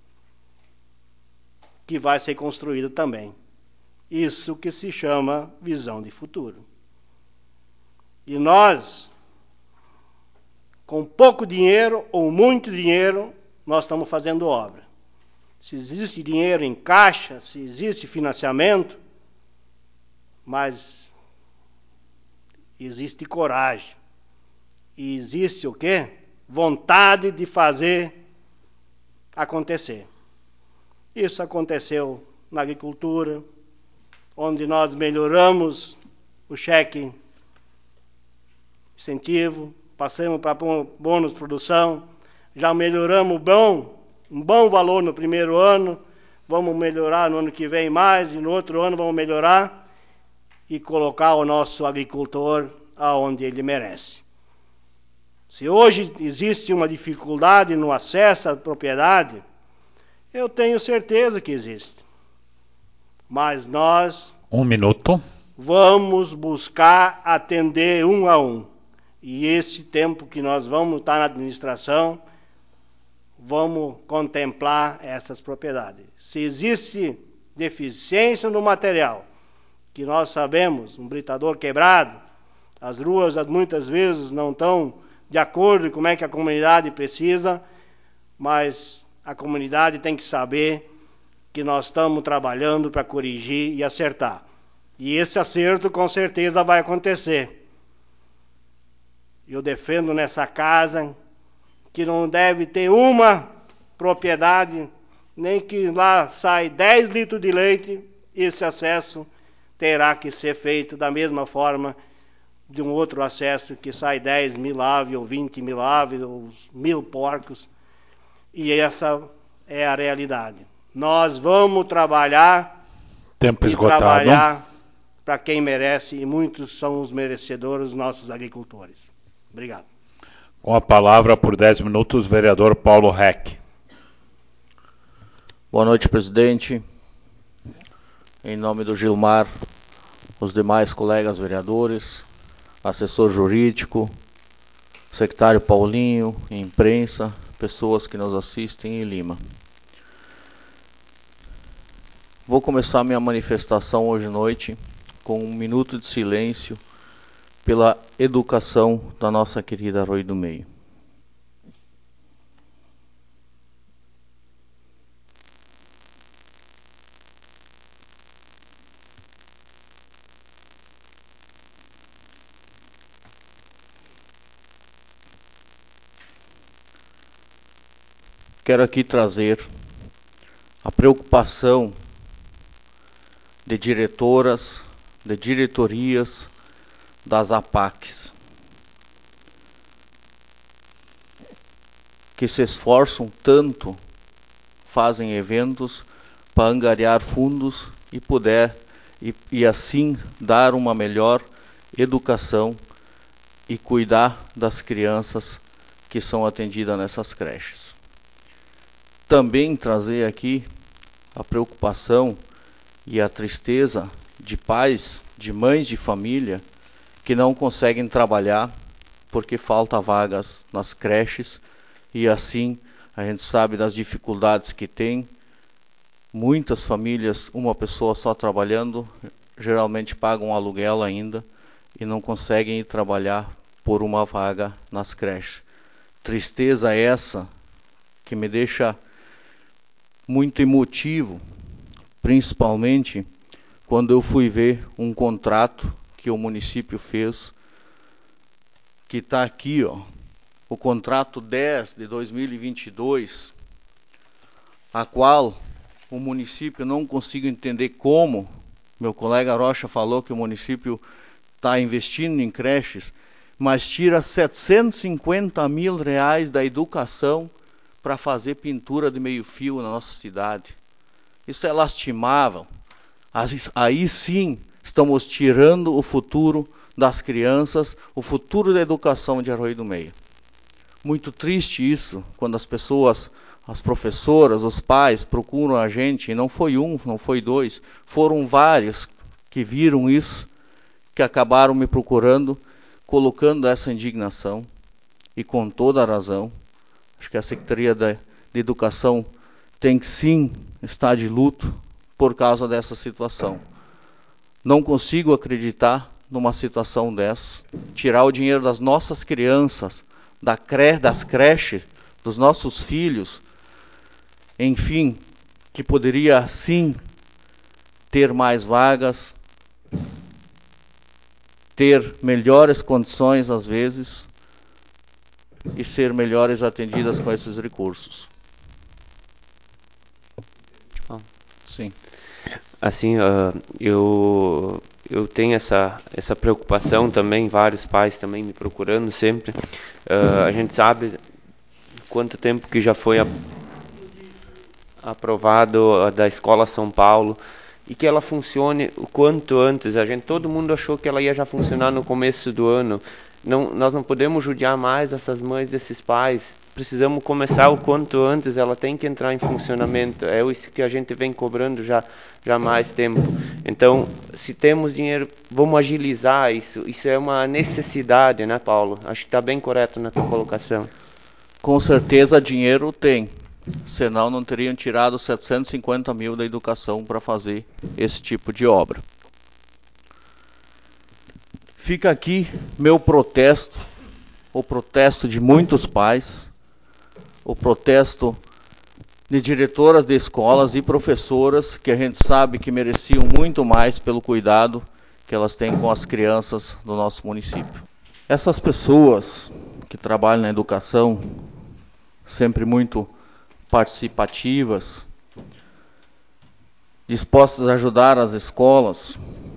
que vai ser construída também. Isso que se chama visão de futuro. E nós, com pouco dinheiro ou muito dinheiro, nós estamos fazendo obra. Se existe dinheiro em caixa, se existe financiamento, mas existe coragem. E existe o quê? Vontade de fazer acontecer. Isso aconteceu na agricultura, onde nós melhoramos o cheque incentivo, passamos para bônus produção, já melhoramos um bom valor no primeiro ano, vamos melhorar no ano que vem mais, e no outro ano vamos melhorar e colocar o nosso agricultor aonde ele merece. Se hoje existe uma dificuldade no acesso à propriedade, eu tenho certeza que existe. Mas nós... 1 minuto. Vamos buscar atender 1 a 1. E esse tempo que nós vamos estar na administração, vamos contemplar essas propriedades. Se existe deficiência no material, que nós sabemos, um britador quebrado, as ruas muitas vezes não estão de acordo com como é que a comunidade precisa, mas a comunidade tem que saber que nós estamos trabalhando para corrigir e acertar. E esse acerto com certeza vai acontecer. Eu defendo nessa casa que não deve ter uma propriedade, nem que lá sai 10 litros de leite, esse acesso terá que ser feito da mesma forma de um outro acesso que sai 10 mil aves, ou 20 mil aves, ou 1000 porcos. E essa é a realidade. Nós vamos trabalhar Tempo e esgotado. trabalhar para quem merece, e muitos são os merecedores, os nossos agricultores. Obrigado. Com a palavra por 10 minutos, vereador Paulo Reck. Boa noite, presidente. Em nome do Gilmar, os demais colegas vereadores, assessor jurídico, secretário Paulinho, imprensa, pessoas que nos assistem em Lima. Vou começar minha manifestação hoje à noite com 1 minuto de silêncio pela educação da nossa querida Arroio do Meio. Quero aqui trazer a preocupação de diretoras, de diretorias das APACs, que se esforçam tanto, fazem eventos para angariar fundos e assim dar uma melhor educação e cuidar das crianças que são atendidas nessas creches. Também trazer aqui a preocupação e a tristeza de pais, de mães de família que não conseguem trabalhar porque falta vagas nas creches e assim a gente sabe das dificuldades que tem. Muitas famílias, uma pessoa só trabalhando, geralmente pagam um aluguel ainda e não conseguem ir trabalhar por uma vaga nas creches. Tristeza essa que me deixa muito emotivo, principalmente quando eu fui ver um contrato que o município fez, que está aqui, ó, o contrato 10 de 2022, a qual o município não consigo entender como. Meu colega Rocha falou que o município está investindo em creches, mas tira 750 mil reais da educação para fazer pintura de meio-fio na nossa cidade. Isso é lastimável. Aí sim estamos tirando o futuro das crianças, o futuro da educação de Arroio do Meio. Muito triste isso, quando as pessoas, as professoras, os pais procuram a gente, e não foi um, não foi dois, foram vários que viram isso, que acabaram me procurando, colocando essa indignação, e com toda a razão. Acho que a Secretaria de Educação tem que sim estar de luto por causa dessa situação. Não consigo acreditar numa situação dessa, tirar o dinheiro das nossas crianças, das creches, dos nossos filhos, enfim, que poderia sim ter mais vagas, ter melhores condições às vezes e ser melhores atendidas com esses recursos. Sim. Assim, eu tenho essa preocupação também, vários pais também me procurando sempre. A gente sabe quanto tempo que já foi aprovado da Escola São Paulo e que ela funcione o quanto antes. Todo mundo achou que ela ia já funcionar no começo do ano. Nós não podemos judiar mais essas mães desses pais. Precisamos começar o quanto antes, ela tem que entrar em funcionamento. É isso que a gente vem cobrando já há mais tempo. Então, se temos dinheiro, vamos agilizar isso. Isso é uma necessidade, né, Paulo? Acho que está bem correto na tua colocação. Com certeza dinheiro tem. Senão não teriam tirado 750 mil da educação para fazer esse tipo de obra. Fica aqui meu protesto, o protesto de muitos pais, o protesto de diretoras de escolas e professoras que a gente sabe que mereciam muito mais pelo cuidado que elas têm com as crianças do nosso município. Essas pessoas que trabalham na educação, sempre muito participativas, dispostas a ajudar as escolas,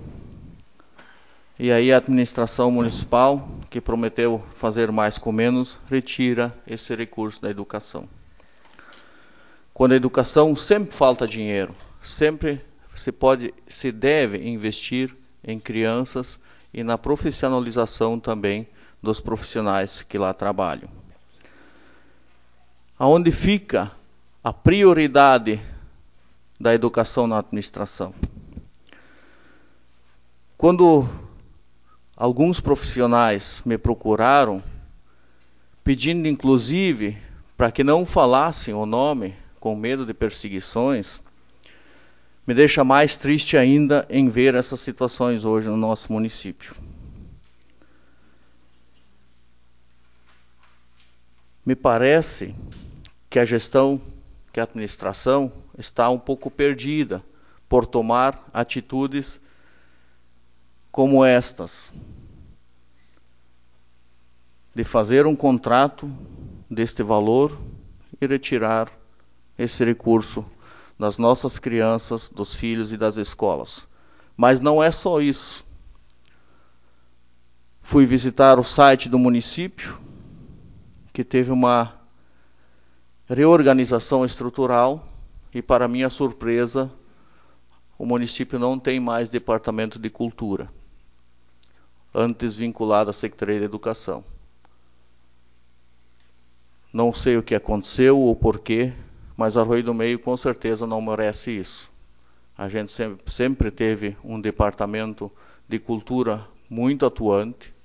e aí a administração municipal, que prometeu fazer mais com menos, retira esse recurso da educação. Quando a educação sempre falta dinheiro, sempre se deve investir em crianças e na profissionalização também dos profissionais que lá trabalham. Aonde fica a prioridade da educação na administração? Quando alguns profissionais me procuraram, pedindo inclusive para que não falassem o nome, com medo de perseguições, me deixa mais triste ainda em ver essas situações hoje no nosso município. Me parece que a gestão, que a administração está um pouco perdida por tomar atitudes como estas, de fazer um contrato deste valor e retirar esse recurso das nossas crianças, dos filhos e das escolas. Mas não é só isso. Fui visitar o site do município, que teve uma reorganização estrutural, e para minha surpresa, o município não tem mais departamento de cultura, antes vinculado à Secretaria de Educação. Não sei o que aconteceu ou porquê, mas Arroio do Meio com certeza não merece isso. A gente sempre teve um departamento de cultura muito atuante,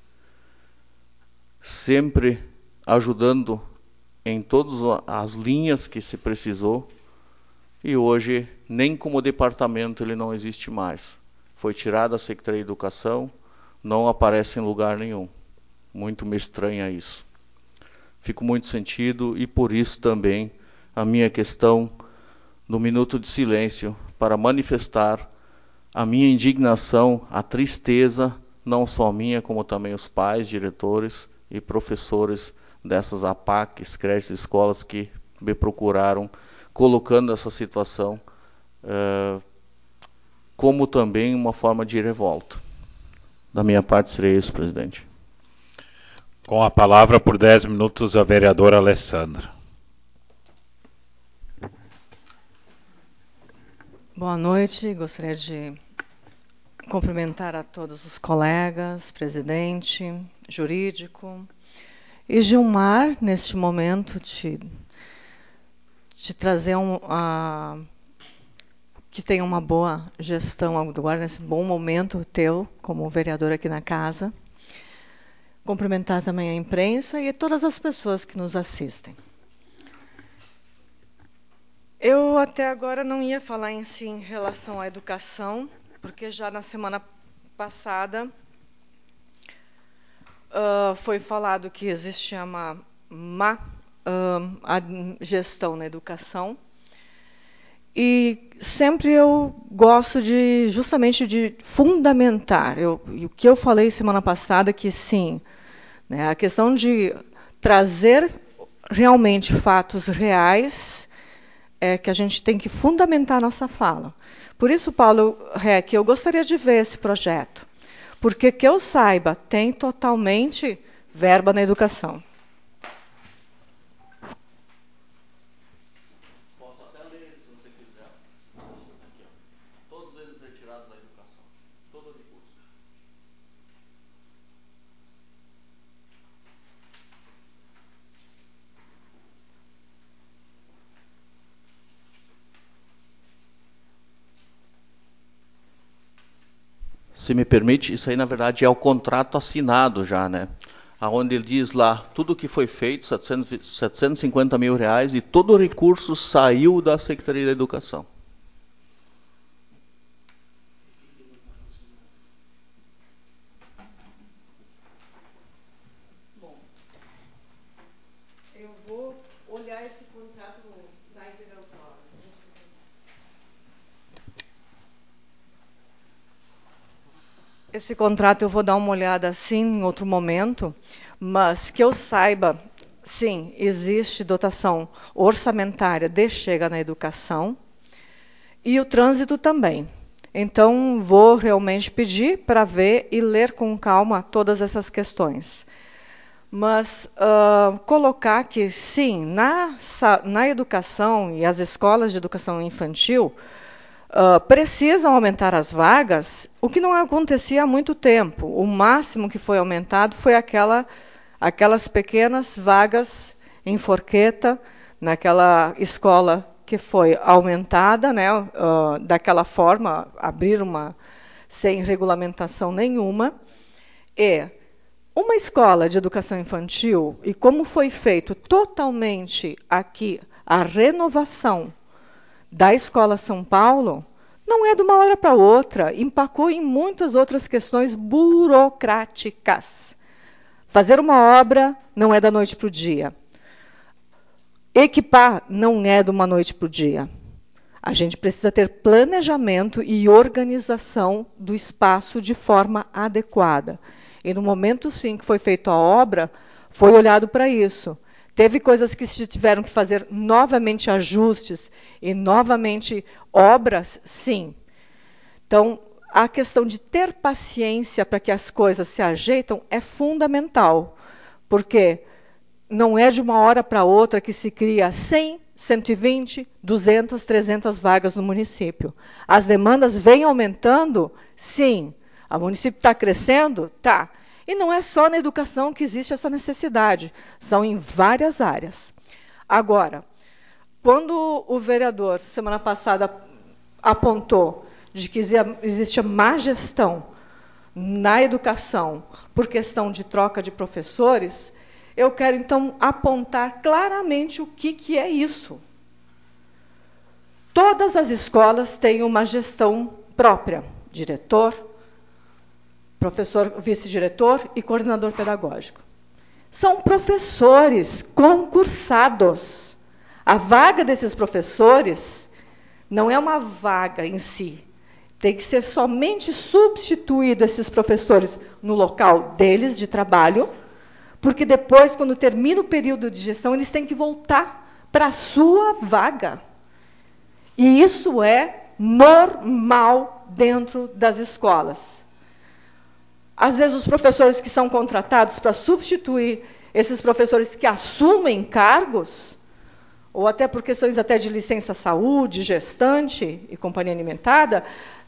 sempre ajudando em todas as linhas que se precisou, e hoje nem como departamento ele não existe mais. Foi tirado da Secretaria de Educação, não aparece em lugar nenhum. Muito me estranha isso. Fico muito sentido, e por isso também a minha questão no minuto de silêncio, para manifestar a minha indignação, a tristeza, não só minha, como também os pais, diretores e professores dessas APACs, creches, escolas que me procuraram, colocando essa situação como também uma forma de revolta. Da minha parte seria isso, presidente. Com a palavra por 10 minutos a vereadora Alessandra. Boa noite, gostaria de cumprimentar a todos os colegas, presidente, jurídico, e Gilmar, neste momento, te trazer que tenha uma boa gestão agora, nesse bom momento teu, como vereador aqui na casa. Cumprimentar também a imprensa e todas as pessoas que nos assistem. Eu até agora não ia falar em si em relação à educação, porque já na semana passada foi falado que existia uma má gestão na educação. E sempre eu gosto justamente de fundamentar. E o que eu falei semana passada, que sim, né, a questão de trazer realmente fatos reais, é que a gente tem que fundamentar a nossa fala. Por isso, Paulo Reck, eu gostaria de ver esse projeto, porque que eu saiba, tem totalmente verba na educação. Posso até ler ele, se você quiser. Aqui, ó. Todos eles retirados da educação. Todo o recurso. Se me permite, isso aí na verdade é o contrato assinado já, né? Onde ele diz lá, tudo que foi feito, 750 mil reais, e todo o recurso saiu da Secretaria da Educação. Bom, eu vou olhar esse contrato da Interautora. Esse contrato eu vou dar uma olhada assim em outro momento, mas que eu saiba, sim, existe dotação orçamentária de Chega na Educação e o trânsito também. Então, vou realmente pedir para ver e ler com calma todas essas questões. Mas colocar que, sim, na educação e as escolas de educação infantil, precisam aumentar as vagas, o que não acontecia há muito tempo. O máximo que foi aumentado foi aquelas pequenas vagas em Forqueta, naquela escola que foi aumentada, né, daquela forma, abrir sem regulamentação nenhuma. E uma escola de educação infantil, e como foi feito totalmente aqui a renovação da Escola São Paulo, não é de uma hora para outra, empacou em muitas outras questões burocráticas. Fazer uma obra não é da noite para o dia. equipar não é de uma noite para o dia. A gente precisa ter planejamento e organização do espaço de forma adequada. E no momento, sim, que foi feita a obra, foi olhado para isso. Teve coisas que se tiveram que fazer novamente ajustes e novamente obras, sim. Então, a questão de ter paciência para que as coisas se ajeitam é fundamental, porque não é de uma hora para outra que se cria 100, 120, 200, 300 vagas no município. As demandas vêm aumentando? Sim. O município está crescendo? Tá. E não é só na educação que existe essa necessidade, são em várias áreas. Agora, quando o vereador, semana passada, apontou de que existia má gestão na educação por questão de troca de professores, eu quero, então, apontar claramente o que é isso. Todas as escolas têm uma gestão própria, diretor, professor, vice-diretor e coordenador pedagógico. São professores concursados. A vaga desses professores não é uma vaga em si. Tem que ser somente substituído esses professores no local deles de trabalho, porque depois, quando termina o período de gestão, eles têm que voltar para a sua vaga. E isso é normal dentro das escolas. Às vezes, os professores que são contratados para substituir esses professores que assumem cargos, ou até por questões até de licença saúde, gestante e companhia alimentada,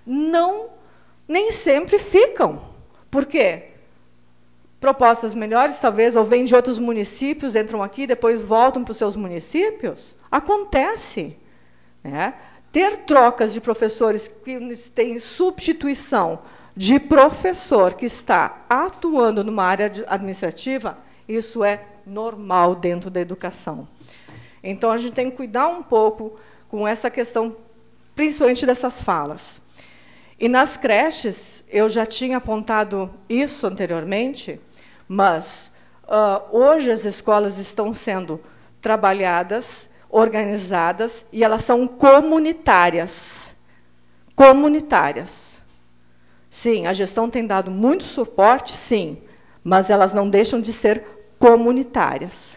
nem sempre ficam. Por quê? Propostas melhores, talvez, ou vêm de outros municípios, entram aqui, depois voltam para os seus municípios. Acontece. Né? Ter trocas de professores que têm substituição de professor que está atuando numa área administrativa, isso é normal dentro da educação. Então, a gente tem que cuidar um pouco com essa questão, principalmente dessas falas. E nas creches, eu já tinha apontado isso anteriormente, mas hoje as escolas estão sendo trabalhadas, organizadas, e elas são comunitárias. Comunitárias. Sim, a gestão tem dado muito suporte, sim, mas elas não deixam de ser comunitárias.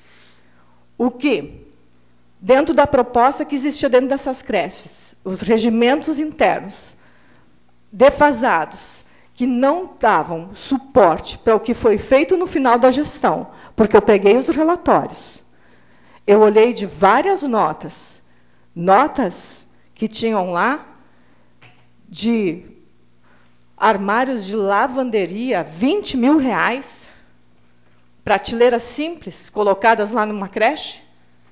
O que? Dentro da proposta que existia dentro dessas creches, os regimentos internos defasados, que não davam suporte para o que foi feito no final da gestão, porque eu peguei os relatórios, eu olhei de várias notas que tinham lá de armários de lavanderia, R$20 mil, prateleiras simples, colocadas lá numa creche.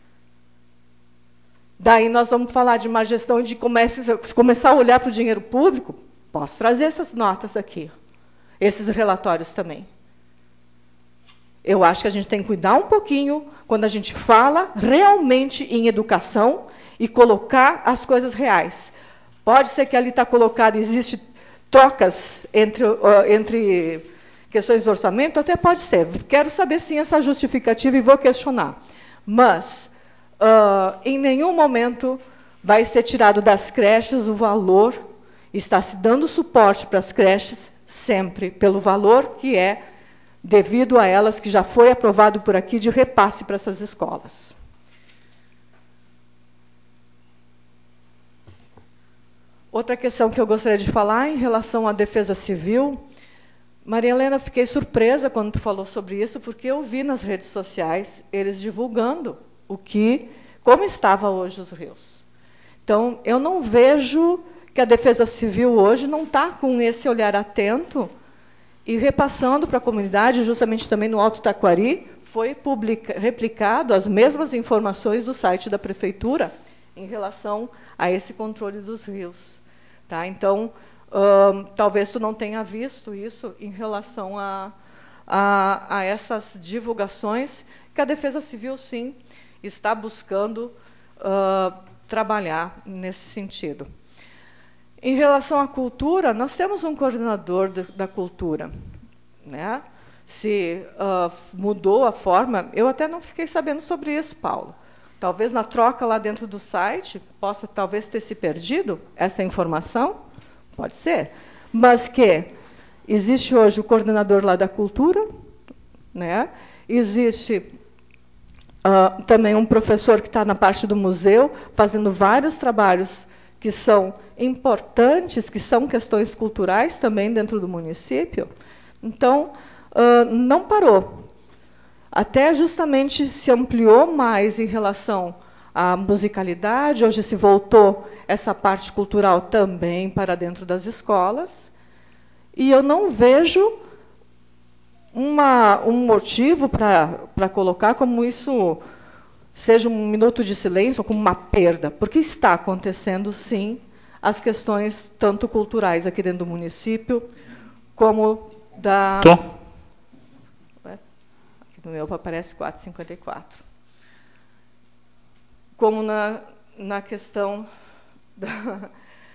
Daí nós vamos falar de uma gestão de começar a olhar para o dinheiro público. Posso trazer essas notas aqui, esses relatórios também. Eu acho que a gente tem que cuidar um pouquinho quando a gente fala realmente em educação e colocar as coisas reais. Pode ser que ali está colocado, existe trocas entre questões do orçamento, até pode ser. Quero saber, sim, essa justificativa e vou questionar. Mas, em nenhum momento vai ser tirado das creches o valor. Está se dando suporte para as creches sempre pelo valor que é devido a elas, que já foi aprovado por aqui, de repasse para essas escolas. Outra questão que eu gostaria de falar em relação à defesa civil. Maria Helena, fiquei surpresa quando tu falou sobre isso, porque eu vi nas redes sociais eles divulgando como estava hoje os rios. Então, eu não vejo que a Defesa Civil hoje não está com esse olhar atento e repassando para a comunidade, justamente também no Alto Taquari, foi replicado as mesmas informações do site da Prefeitura em relação a esse controle dos rios. Tá? Então, talvez tu não tenha visto isso em relação a essas divulgações, que a Defesa Civil, sim, está buscando trabalhar nesse sentido. Em relação à cultura, nós temos um coordenador da cultura. Né? Se mudou a forma, eu até não fiquei sabendo sobre isso, Paulo. Talvez na troca lá dentro do site possa talvez ter se perdido essa informação, pode ser, mas que existe hoje o coordenador lá da cultura, né? Existe também um professor que está na parte do museu, fazendo vários trabalhos que são importantes, que são questões culturais também dentro do município. Então, não parou. Até justamente se ampliou mais em relação à musicalidade, hoje se voltou essa parte cultural também para dentro das escolas. E eu não vejo um motivo para colocar como isso seja um minuto de silêncio ou como uma perda, porque está acontecendo, sim, as questões tanto culturais aqui dentro do município, como da... Aqui no meu aparece 4,54. Como na questão da...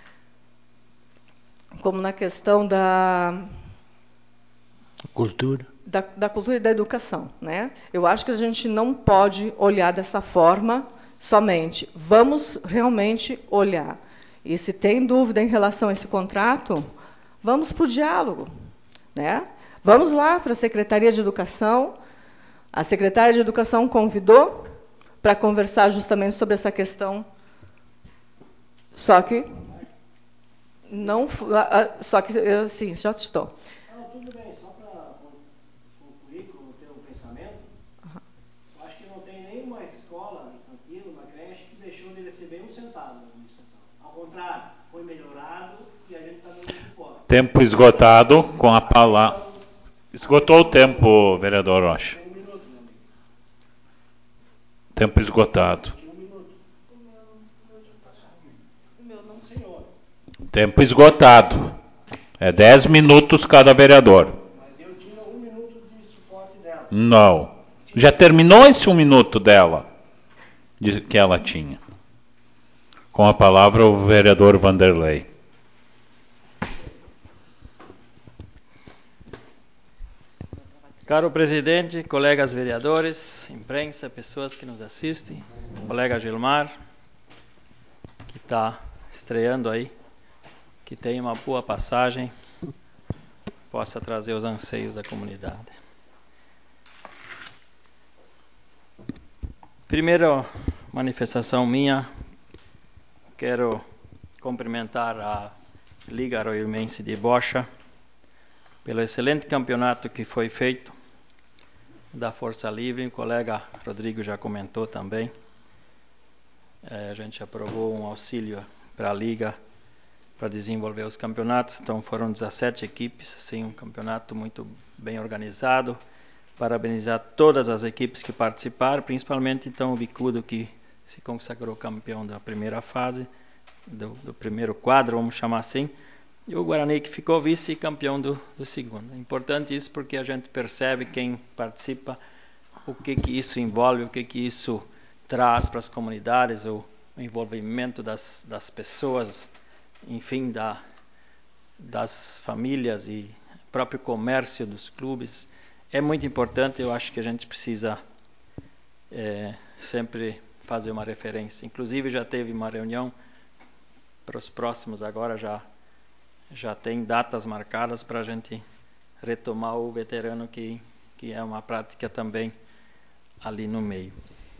Como na questão da... Cultura. Da cultura e da educação, né? Eu acho que a gente não pode olhar dessa forma somente. Vamos realmente olhar. E se tem dúvida em relação a esse contrato, vamos para o diálogo, né? Vamos lá para a Secretaria de Educação. A Secretária de Educação convidou para conversar justamente sobre essa questão. Só que não, só que assim, já estou. Tudo bem, só para concluir com o teu pensamento, eu acho que não tem nenhuma escola infantil, uma creche, que deixou de receber um centavo da administração. Ao contrário, foi melhorado e a gente está dando suporte. Tempo esgotado com a palavra. Esgotou o tempo, vereador Rocha. Tem 1 minuto, meu amigo. Tempo esgotado. Tinha 1 minuto. O meu não, senhor. Tempo esgotado. É 10 minutos cada vereador. Mas eu tinha 1 minuto de suporte dela. Não. Já terminou esse 1 minuto dela, que ela tinha. Com a palavra o vereador Vanderlei. Caro presidente, colegas vereadores, imprensa, pessoas que nos assistem, colega Gilmar, que está estreando aí, que tenha uma boa passagem, possa trazer os anseios da comunidade. Primeira manifestação minha, quero cumprimentar a Liga Aroimense de Bocha pelo excelente campeonato que foi feito da Força Livre. O colega Rodrigo já comentou também. A gente aprovou um auxílio para a Liga para desenvolver os campeonatos. Então foram 17 equipes, assim, um campeonato muito bem organizado. Parabenizar todas as equipes que participaram, principalmente então o Bicudo, que se consagrou campeão da primeira fase, do primeiro quadro, vamos chamar assim, e o Guarani, que ficou vice-campeão do segundo. É importante isso porque a gente percebe, quem participa, o que isso envolve, o que isso traz para as comunidades, o envolvimento das pessoas, enfim, das famílias e próprio comércio dos clubes. É muito importante, eu acho que a gente precisa sempre fazer uma referência. Inclusive já teve uma reunião para os próximos, agora já tem datas marcadas para a gente retomar o veterano, que é uma prática também ali no meio.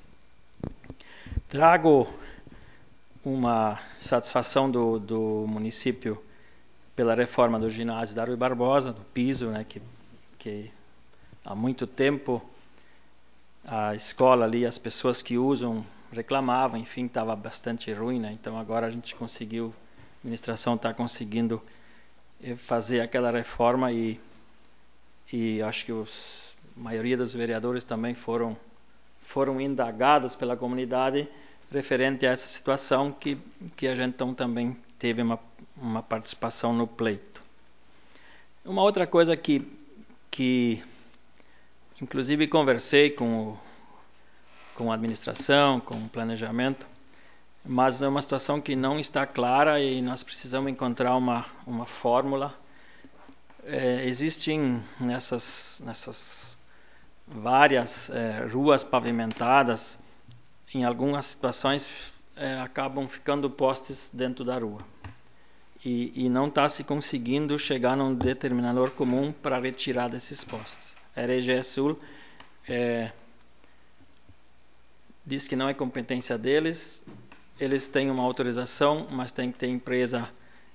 Trago uma satisfação do município pela reforma do ginásio da Rui Barbosa, do piso, né, que há muito tempo a escola ali, as pessoas que usam reclamavam, enfim, estava bastante ruim, né? Então agora a gente conseguiu, a administração está conseguindo fazer aquela reforma e acho que a maioria dos vereadores também foram indagados pela comunidade referente a essa situação que a gente então também teve uma participação no pleito. Uma outra coisa que inclusive conversei com a administração, com o planejamento, mas é uma situação que não está clara e nós precisamos encontrar uma fórmula. Existem nessas várias ruas pavimentadas em algumas situações, acabam ficando postes dentro da rua. E não está se conseguindo chegar num determinador comum para retirar desses postes. A RGE Sul diz que não é competência deles, eles têm uma autorização, mas tem que ter empresa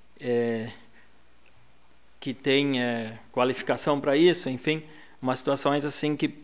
que tem qualificação para isso, enfim, umas situações assim que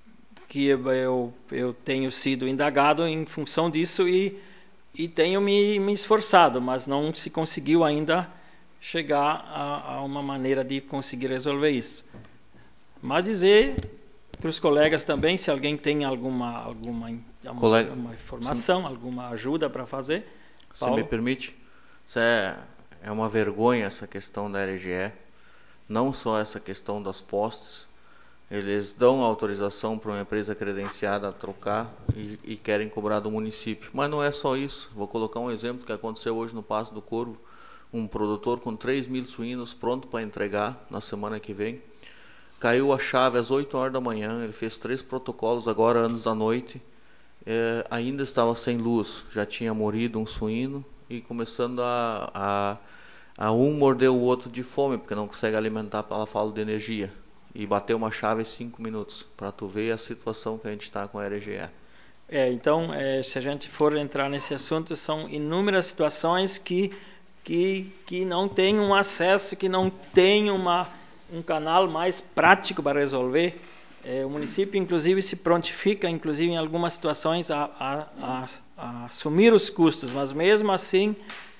eu tenho sido indagado em função disso e tenho me esforçado, mas não se conseguiu ainda chegar a uma maneira de conseguir resolver isso. Mas dizer para os colegas também, se alguém tem alguma informação, alguma ajuda para fazer. Se me permite, isso é uma vergonha essa questão da RGE, não só essa questão das postes. Eles dão autorização para uma empresa credenciada a trocar e querem cobrar do município. Mas não é só isso. Vou colocar um exemplo que aconteceu hoje no Passo do Corvo. Um produtor com 3.000 suínos pronto para entregar na semana que vem. Caiu a chave às 8 horas da manhã. Ele fez 3 protocolos agora antes da noite. Ainda estava sem luz. Já tinha morrido um suíno e começando a um morder o outro de fome, porque não consegue alimentar pela falta de energia. E bateu uma chave em 5 minutos, para tu ver a situação que a gente está com a RGE. Então, se a gente for entrar nesse assunto, são inúmeras situações que não tem um acesso, que não tem um canal mais prático para resolver. O município, inclusive, se prontifica, inclusive, em algumas situações, a assumir os custos, mas mesmo assim,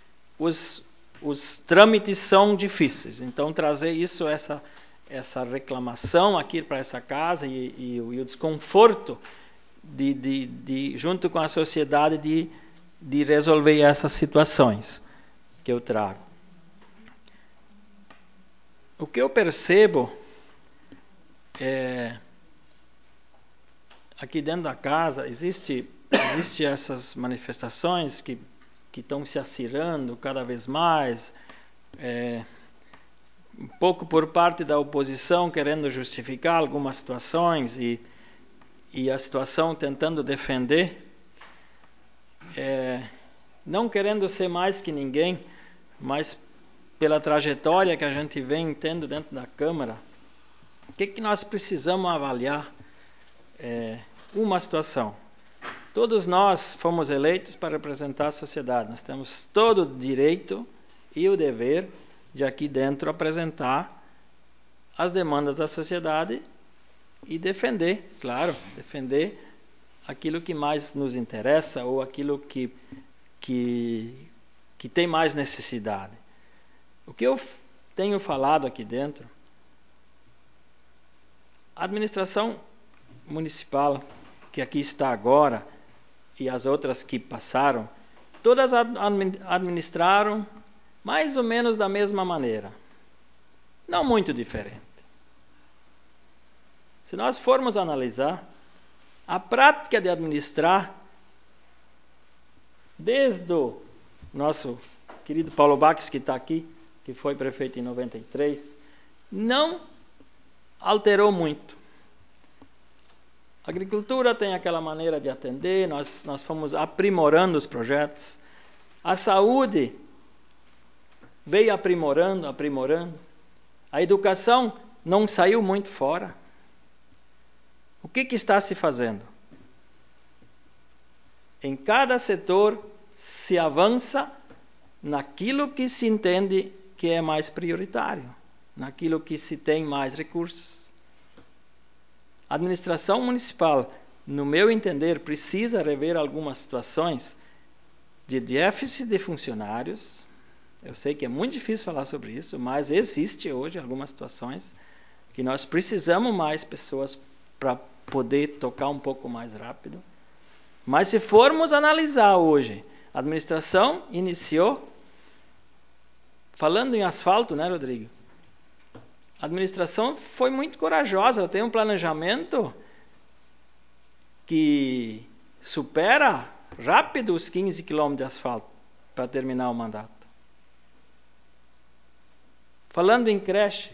os trâmites são difíceis. Então, trazer isso, essa reclamação aqui para essa casa e o desconforto junto com a sociedade de resolver essas situações que eu trago. O que eu percebo aqui dentro da casa existe essas manifestações que estão se acirrando cada vez mais, um pouco por parte da oposição querendo justificar algumas situações e a situação tentando defender, não querendo ser mais que ninguém, mas pela trajetória que a gente vem tendo dentro da Câmara, o que nós precisamos avaliar? Uma situação. Todos nós fomos eleitos para representar a sociedade. Nós temos todo o direito e o dever de aqui dentro apresentar as demandas da sociedade e defender, claro, defender aquilo que mais nos interessa ou aquilo que tem mais necessidade. O que eu tenho falado aqui dentro, a administração municipal que aqui está agora e as outras que passaram, todas administraram mais ou menos da mesma maneira, não muito diferente. Se nós formos analisar, a prática de administrar, desde o nosso querido Paulo Baques, que está aqui, que foi prefeito em 93, não alterou muito. A agricultura tem aquela maneira de atender, nós fomos aprimorando os projetos. A saúde veio aprimorando. A educação não saiu muito fora. O que está se fazendo? Em cada setor se avança naquilo que se entende que é mais prioritário, naquilo que se tem mais recursos. A administração municipal, no meu entender, precisa rever algumas situações de déficit de funcionários. Eu sei que é muito difícil falar sobre isso, mas existe hoje algumas situações que nós precisamos mais pessoas para poder tocar um pouco mais rápido. Mas se formos analisar hoje, a administração iniciou, falando em asfalto, né, Rodrigo? A administração foi muito corajosa, ela tem um planejamento que supera rápido os 15 quilômetros de asfalto para terminar o mandato. Falando em creche,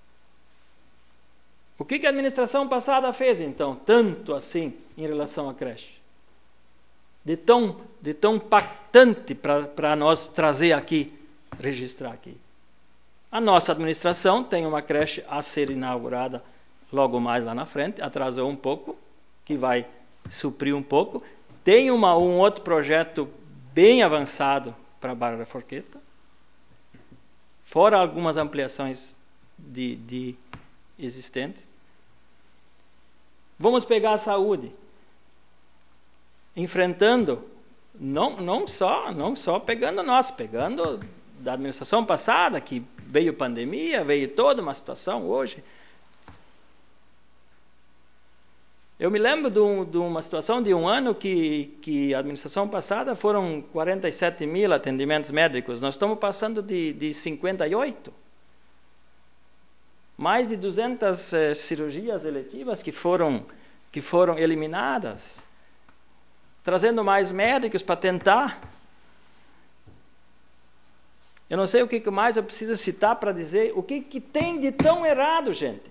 o que a administração passada fez, então, tanto assim, em relação à creche? de tão impactante para nós trazer aqui, registrar aqui. A nossa administração tem uma creche a ser inaugurada logo mais lá na frente, atrasou um pouco, que vai suprir um pouco. Tem um outro projeto bem avançado para a Barra da Forqueta, fora algumas ampliações de existentes. Vamos pegar a saúde, enfrentando, não só pegando da administração passada, que veio pandemia, veio toda uma situação hoje. Eu me lembro de uma situação de um ano que a administração passada foram 47 mil atendimentos médicos. Nós estamos passando de 58. Mais de 200 cirurgias eletivas que foram eliminadas. Trazendo mais médicos para tentar. Eu não sei o que mais eu preciso citar para dizer o que tem de tão errado, gente.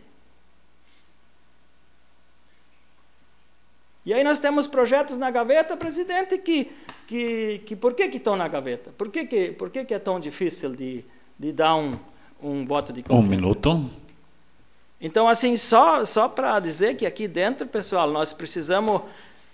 E aí nós temos projetos na gaveta, presidente, que por que estão na gaveta? Por que é tão difícil de dar um voto de confiança? 1 minuto. Então, assim, só para dizer que aqui dentro, pessoal, nós precisamos...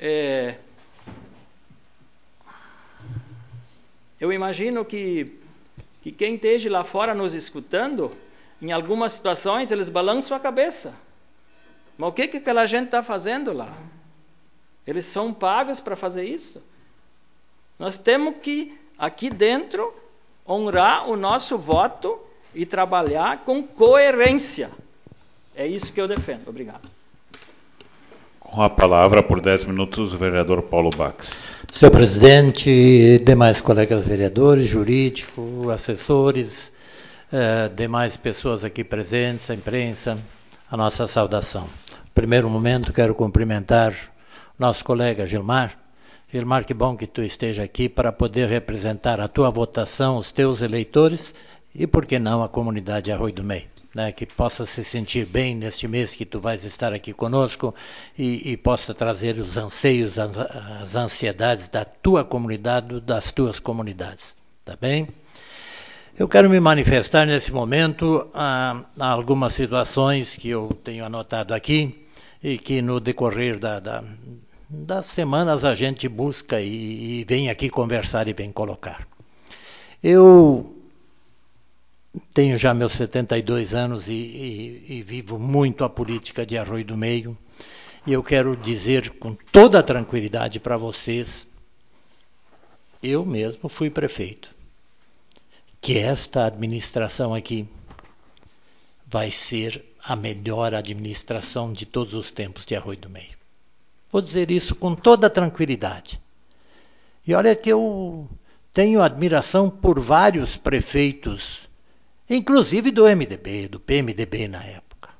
eu imagino que quem esteja lá fora nos escutando, em algumas situações, eles balançam a cabeça. Mas o que aquela gente está fazendo lá? Eles são pagos para fazer isso? Nós temos que, aqui dentro, honrar o nosso voto e trabalhar com coerência. É isso que eu defendo. Obrigado. Com a palavra, por 10 minutos, o vereador Paulo Bax. Senhor presidente, demais colegas vereadores, jurídico, assessores, demais pessoas aqui presentes, a imprensa, a nossa saudação. No primeiro momento, quero cumprimentar nosso colega Gilmar. Gilmar, que bom que tu esteja aqui para poder representar a tua votação, os teus eleitores e, por que não, a comunidade Arroio do Meio. Né, que possa se sentir bem neste mês que tu vais estar aqui conosco e possa trazer os anseios, as ansiedades da tua comunidade, das tuas comunidades. Tá bem? Eu quero me manifestar nesse momento a algumas situações que eu tenho anotado aqui e que no decorrer das semanas a gente busca e vem aqui conversar e vem colocar. Eu tenho já meus 72 anos e vivo muito a política de Arroio do Meio. E eu quero dizer com toda a tranquilidade para vocês, eu mesmo fui prefeito, que esta administração aqui vai ser a melhor administração de todos os tempos de Arroio do Meio. Vou dizer isso com toda a tranquilidade. E olha que eu tenho admiração por vários prefeitos, inclusive do MDB, do PMDB na época.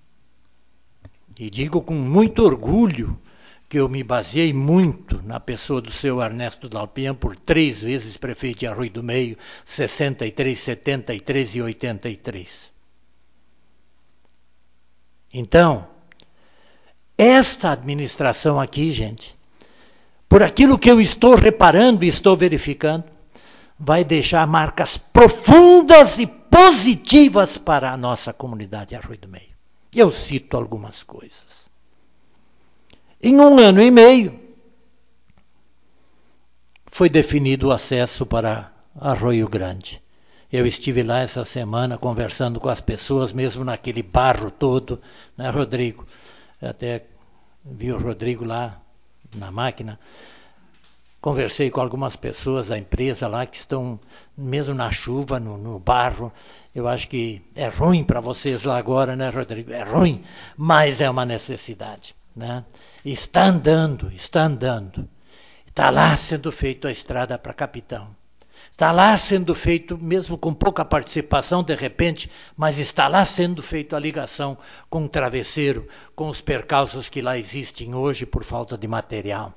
E digo com muito orgulho que eu me baseei muito na pessoa do seu Ernesto Dalpian, por 3 vezes prefeito de Arroio do Meio, 63, 73 e 83. Então, esta administração aqui, gente, por aquilo que eu estou reparando e estou verificando, vai deixar marcas profundas e positivas para a nossa comunidade Arroio do Meio. Eu cito algumas coisas. Em 1 ano e meio, foi definido o acesso para Arroio Grande. Eu estive lá essa semana conversando com as pessoas, mesmo naquele barro todo, né, Rodrigo? Eu até vi o Rodrigo lá na máquina. Conversei com algumas pessoas da empresa lá que estão, mesmo na chuva, no barro. Eu acho que é ruim para vocês lá agora, né, Rodrigo? É ruim, mas é uma necessidade, né? Está andando. Está lá sendo feita a estrada para Capitão. Está lá sendo feito, mesmo com pouca participação, de repente, mas está lá sendo feita a ligação com o Travesseiro, com os percalços que lá existem hoje por falta de material.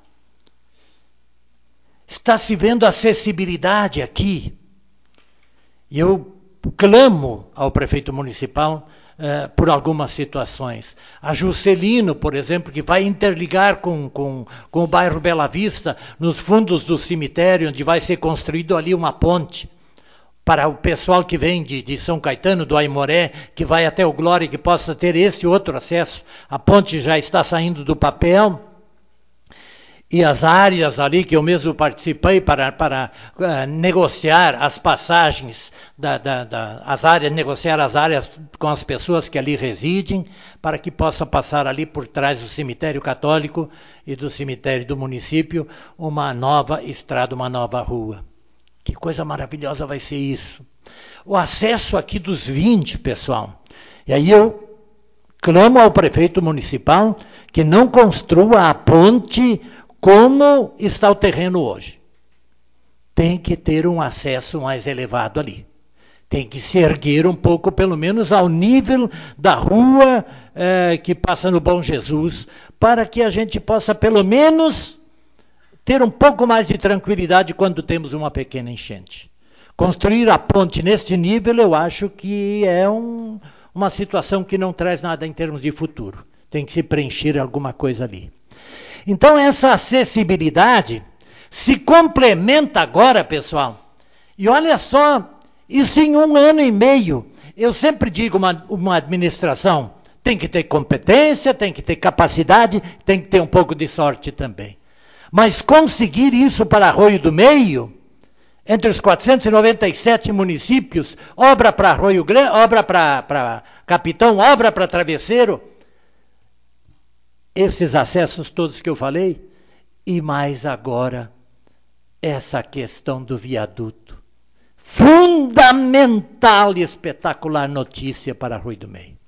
Está se vendo acessibilidade aqui. E eu clamo ao prefeito municipal por algumas situações. A Juscelino, por exemplo, que vai interligar com o bairro Bela Vista, nos fundos do cemitério, onde vai ser construído ali uma ponte, para o pessoal que vem de São Caetano, do Aimoré, que vai até o Glória, que possa ter esse outro acesso. A ponte já está saindo do papel. E as áreas ali que eu mesmo participei para negociar as passagens, negociar as áreas com as pessoas que ali residem, para que possa passar ali por trás do cemitério católico e do cemitério do município uma nova estrada, uma nova rua. Que coisa maravilhosa vai ser isso. O acesso aqui dos 20, pessoal. E aí eu clamo ao prefeito municipal que não construa a ponte como está o terreno hoje. Tem que ter um acesso mais elevado ali. Tem que se erguer um pouco, pelo menos ao nível da rua que passa no Bom Jesus, para que a gente possa, pelo menos, ter um pouco mais de tranquilidade quando temos uma pequena enchente. Construir a ponte neste nível, eu acho que é uma situação que não traz nada em termos de futuro. Tem que se preencher alguma coisa ali. Então, essa acessibilidade se complementa agora, pessoal. E olha só, isso em 1 ano e meio. Eu sempre digo, uma administração tem que ter competência, tem que ter capacidade, tem que ter um pouco de sorte também. Mas conseguir isso para Arroio do Meio, entre os 497 municípios, obra para Arroio Grande, obra para Capitão, obra para Travesseiro, esses acessos todos que eu falei, e mais agora essa questão do viaduto. Fundamental e espetacular notícia para Arroio do Meio.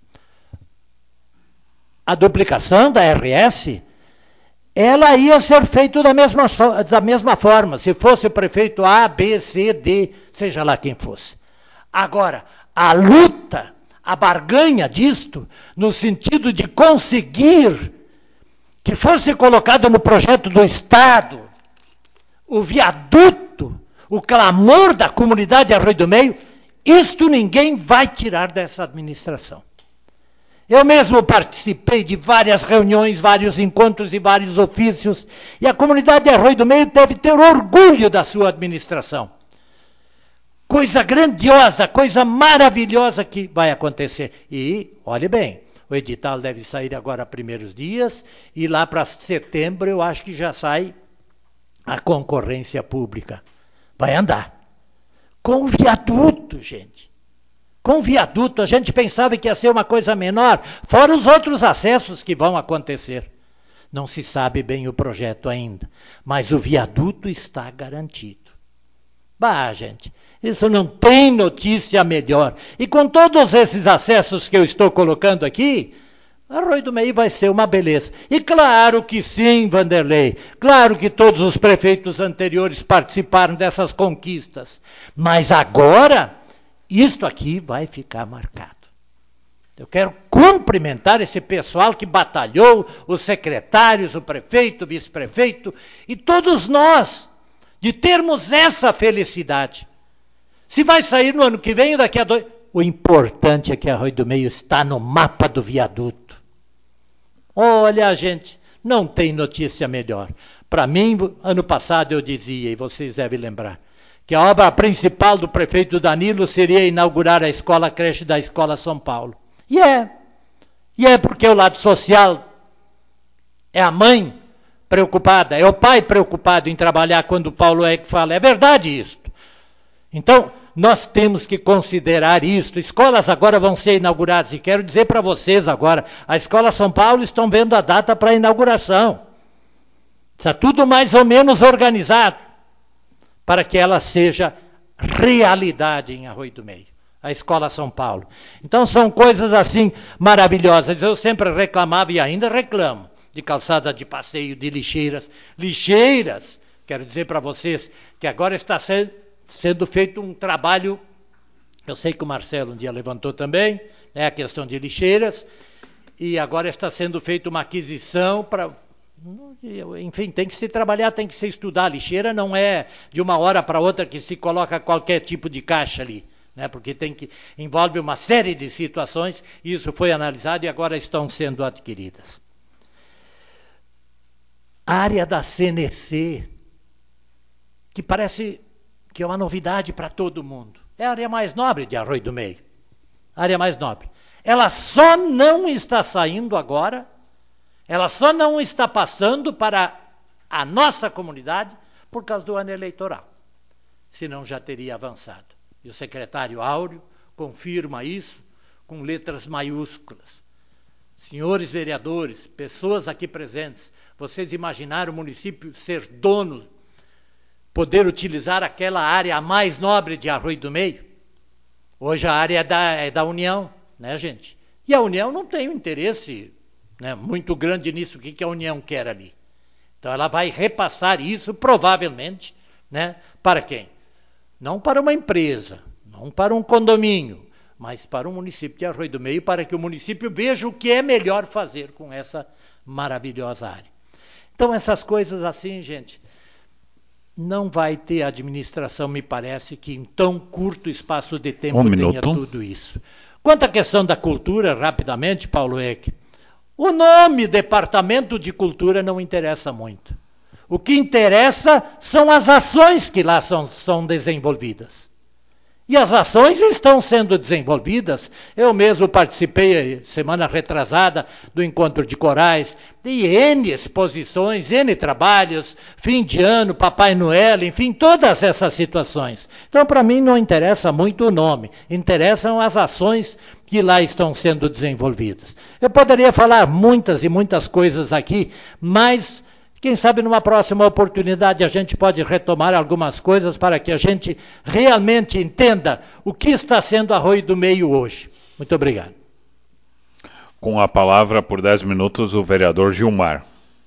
A duplicação da RS, ela ia ser feita da mesma forma, se fosse o prefeito A, B, C, D, seja lá quem fosse. Agora, a luta, a barganha disto, no sentido de conseguir que fosse colocado no projeto do Estado o viaduto, o clamor da comunidade de Arroio do Meio, isto ninguém vai tirar dessa administração. Eu mesmo participei de várias reuniões, vários encontros e vários ofícios, e a comunidade de Arroio do Meio deve ter orgulho da sua administração. Coisa grandiosa, coisa maravilhosa que vai acontecer. E, olhe bem, o edital deve sair agora primeiros dias, e lá para setembro eu acho que já sai a concorrência pública. Vai andar. Com viaduto, gente. Com viaduto, a gente pensava que ia ser uma coisa menor, fora os outros acessos que vão acontecer. Não se sabe bem o projeto ainda, mas o viaduto está garantido. Bah, gente, isso não tem notícia melhor. E com todos esses acessos que eu estou colocando aqui, Arroio do Meio vai ser uma beleza. E claro que sim, Vanderlei. Claro que todos os prefeitos anteriores participaram dessas conquistas. Mas agora, isto aqui vai ficar marcado. Eu quero cumprimentar esse pessoal que batalhou, os secretários, o prefeito, o vice-prefeito, e todos nós, de termos essa felicidade. Se vai sair no ano que vem ou daqui a 2... O importante é que Arroio do Meio está no mapa do viaduto. Olha, gente, não tem notícia melhor. Para mim, ano passado eu dizia, e vocês devem lembrar, que a obra principal do prefeito Danilo seria inaugurar a escola creche da Escola São Paulo. E é porque o lado social é a mãe preocupada, é o pai preocupado em trabalhar quando o Paulo é que fala. É verdade isso. Então, nós temos que considerar isso. Escolas agora vão ser inauguradas. E quero dizer para vocês agora, a Escola São Paulo estão vendo a data para a inauguração. Está tudo mais ou menos organizado para que ela seja realidade em Arroio do Meio. A Escola São Paulo. Então são coisas assim maravilhosas. Eu sempre reclamava e ainda reclamo de calçada de passeio, de lixeiras. Lixeiras, quero dizer para vocês que agora está sendo feito um trabalho, eu sei que o Marcelo um dia levantou também, né, a questão de lixeiras, e agora está sendo feita uma aquisição para... Enfim, tem que se trabalhar, tem que se estudar. A lixeira não é de uma hora para outra que se coloca qualquer tipo de caixa ali. né? Porque envolve uma série de situações, e isso foi analisado e agora estão sendo adquiridas. A área da CNC, que parece que é uma novidade para todo mundo, é a área mais nobre de Arroio do Meio. A área mais nobre. Ela só não está saindo agora, ela só não está passando para a nossa comunidade por causa do ano eleitoral. Senão já teria avançado. E o secretário Áureo confirma isso com letras maiúsculas. Senhores vereadores, pessoas aqui presentes, vocês imaginaram o município ser dono, poder utilizar aquela área mais nobre de Arroio do Meio? Hoje a área é da União, né, gente? E a União não tem um interesse, né, muito grande nisso. O que a União quer ali? Então ela vai repassar isso, provavelmente, né, para quem? Não para uma empresa, não para um condomínio, mas para o município de Arroio do Meio, para que o município veja o que é melhor fazer com essa maravilhosa área. Então essas coisas assim, gente, não vai ter administração, me parece, que em tão curto espaço de tempo tenha tudo isso. Quanto à questão da cultura, rapidamente, Paulo Eck, o nome Departamento de Cultura não interessa muito. O que interessa são as ações que lá são desenvolvidas. E as ações estão sendo desenvolvidas. Eu mesmo participei, semana retrasada, do Encontro de Corais, de N exposições, N trabalhos, fim de ano, Papai Noel, enfim, todas essas situações. Então, para mim, não interessa muito o nome, interessam as ações que lá estão sendo desenvolvidas. Eu poderia falar muitas e muitas coisas aqui, mas quem sabe numa próxima oportunidade a gente pode retomar algumas coisas para que a gente realmente entenda o que está sendo Arroio do Meio hoje. Muito obrigado. Com a palavra por 10 minutos o vereador Gilmar.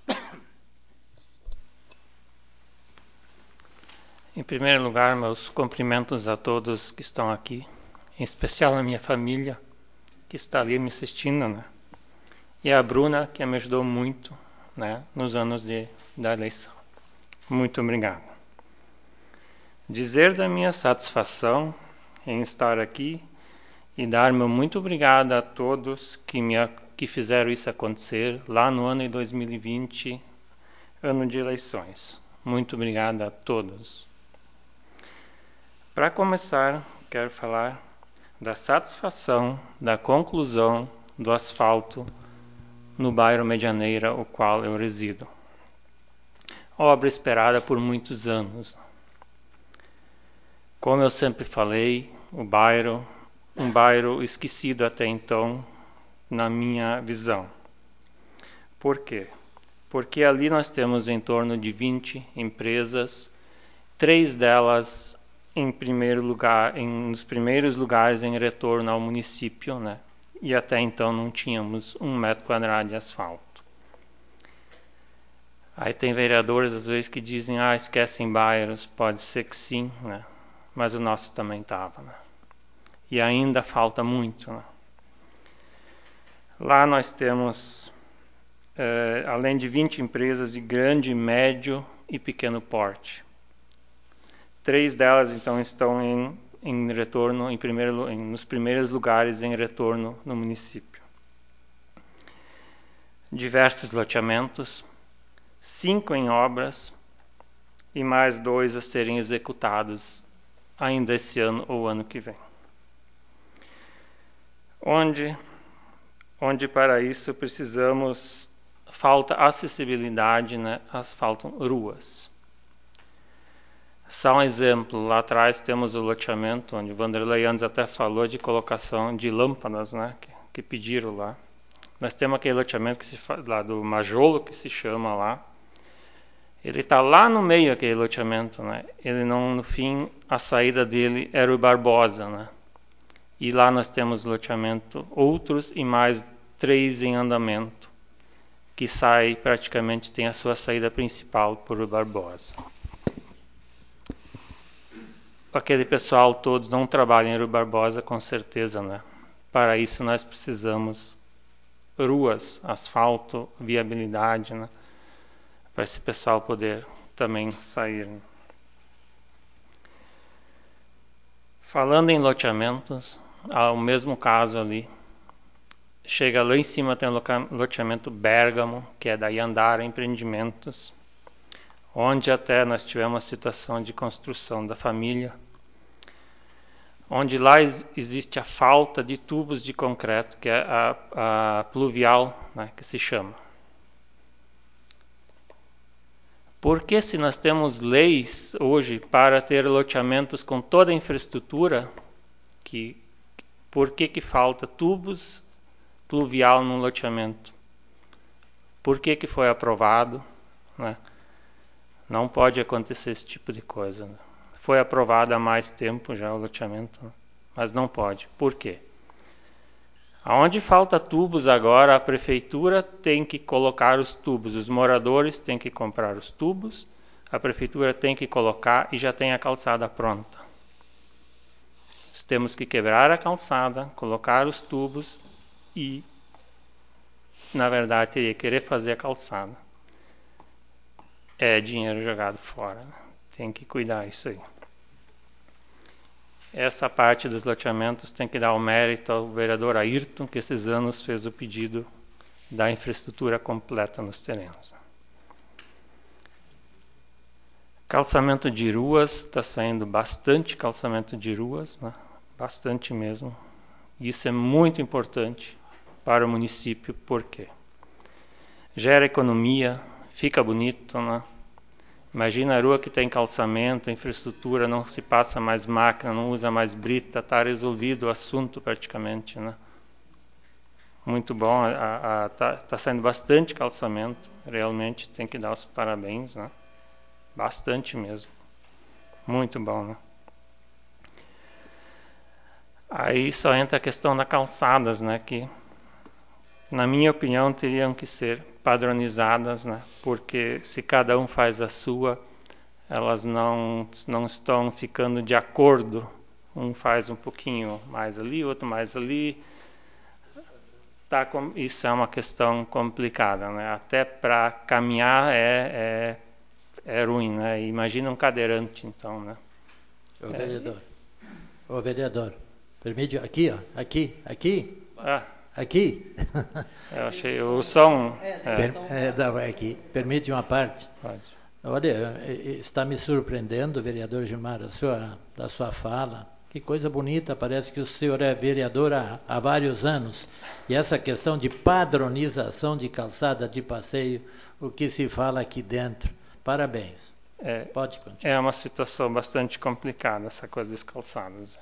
Em primeiro lugar, meus cumprimentos a todos que estão aqui, em especial a minha família, que está ali me assistindo, né? E a Bruna, que me ajudou muito, né, nos anos da eleição. Muito obrigado. Dizer da minha satisfação em estar aqui e dar meu muito obrigado a todos que fizeram isso acontecer lá no ano de 2020, ano de eleições. Muito obrigado a todos. Para começar, quero falar da satisfação da conclusão do asfalto no bairro Medianeira, o qual eu resido. Obra esperada por muitos anos. Como eu sempre falei, um bairro esquecido até então, na minha visão. Por quê? Porque ali nós temos em torno de 20 empresas, 3 delas nos primeiros lugares em retorno ao município, né? E até então não tínhamos 1 metro quadrado de asfalto. Aí tem vereadores às vezes que dizem, esquecem bairros, pode ser que sim, né? Mas o nosso também estava, né? E ainda falta muito, né? Lá nós temos, além de 20 empresas de grande, médio e pequeno porte. 3 delas então estão em retorno, nos primeiros lugares em retorno no município. Diversos loteamentos, 5 em obras e mais 2 a serem executados ainda esse ano ou ano que vem. Onde para isso falta acessibilidade, né? Faltam ruas. Só um exemplo, lá atrás temos o loteamento, onde o Vanderlei antes até falou de colocação de lâmpadas, né, que pediram lá. Nós temos aquele loteamento lá do Majolo, que se chama lá. Ele está lá no meio, aquele loteamento, né? Ele não, no fim, a saída dele era o Barbosa, né? E lá nós temos loteamento, outros e mais 3 em andamento, que tem a sua saída principal por o Barbosa. Aquele pessoal todos não trabalha em Rui Barbosa, com certeza, né? Para isso nós precisamos ruas, asfalto, viabilidade, né? Para esse pessoal poder também sair. Falando em loteamentos, há o mesmo caso ali. Chega lá em cima, tem o loteamento Bergamo, que é da Yandara Empreendimentos, onde até nós tivemos uma situação de construção da família, onde lá existe a falta de tubos de concreto, que é a pluvial, né, que se chama. Porque se nós temos leis hoje para ter loteamentos com toda a infraestrutura, por que falta tubos pluvial no loteamento? Por que foi aprovado? Né? Não pode acontecer esse tipo de coisa. Né? Foi aprovado há mais tempo já o loteamento, né? Mas não pode. Por quê? Aonde falta tubos agora, a prefeitura tem que colocar os tubos, os moradores têm que comprar os tubos, a prefeitura tem que colocar e já tem a calçada pronta. Nós temos que quebrar a calçada, colocar os tubos e, na verdade, teria que querer fazer a calçada. É dinheiro jogado fora, né? Tem que cuidar disso aí. Essa parte dos loteamentos tem que dar o mérito ao vereador Ayrton, que esses anos fez o pedido da infraestrutura completa nos terrenos. Calçamento de ruas, está saindo bastante calçamento de ruas, né? Bastante mesmo. Isso é muito importante para o município, porque gera economia, fica bonito, né? Imagina a rua que tem calçamento, infraestrutura, não se passa mais máquina, não usa mais brita, está resolvido o assunto praticamente, né? Muito bom, tá saindo bastante calçamento, realmente tem que dar os parabéns, né? Bastante mesmo, muito bom, né? Aí só entra a questão das calçadas, né? Que, na minha opinião, teriam que ser padronizadas, né? Porque se cada um faz a sua, elas não estão ficando de acordo. Um faz um pouquinho mais ali, outro mais ali. Isso é uma questão complicada, né? Até para caminhar é ruim, né? Imagina um cadeirante, então, né? Ô vereador, permite aqui, ó, aqui. Ah. Aqui. Eu achei o som. Não, aqui. Permite uma parte? Pode. Olha, está me surpreendendo, vereador Gilmar, da sua fala. Que coisa bonita, parece que o senhor é vereador há vários anos. E essa questão de padronização de calçada de passeio, o que se fala aqui dentro. Parabéns. Pode continuar. É uma situação bastante complicada, essa coisa das calçadas.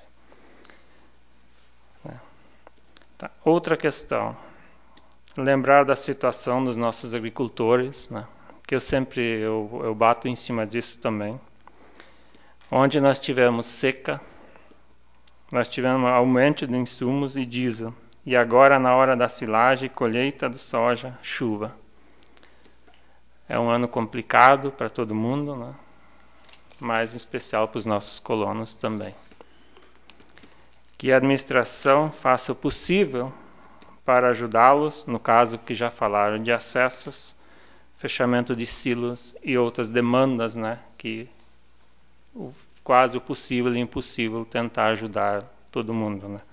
Tá. Outra questão, lembrar da situação dos nossos agricultores, né? Que eu bato em cima disso também. Onde nós tivemos seca, nós tivemos aumento de insumos e diesel. E agora, na hora da silagem e colheita de soja, chuva. É um ano complicado para todo mundo, né? Mas em especial para os nossos colonos também. Que a administração faça o possível para ajudá-los, no caso que já falaram de acessos, fechamento de silos e outras demandas, né, que quase o possível e impossível tentar ajudar todo mundo, né.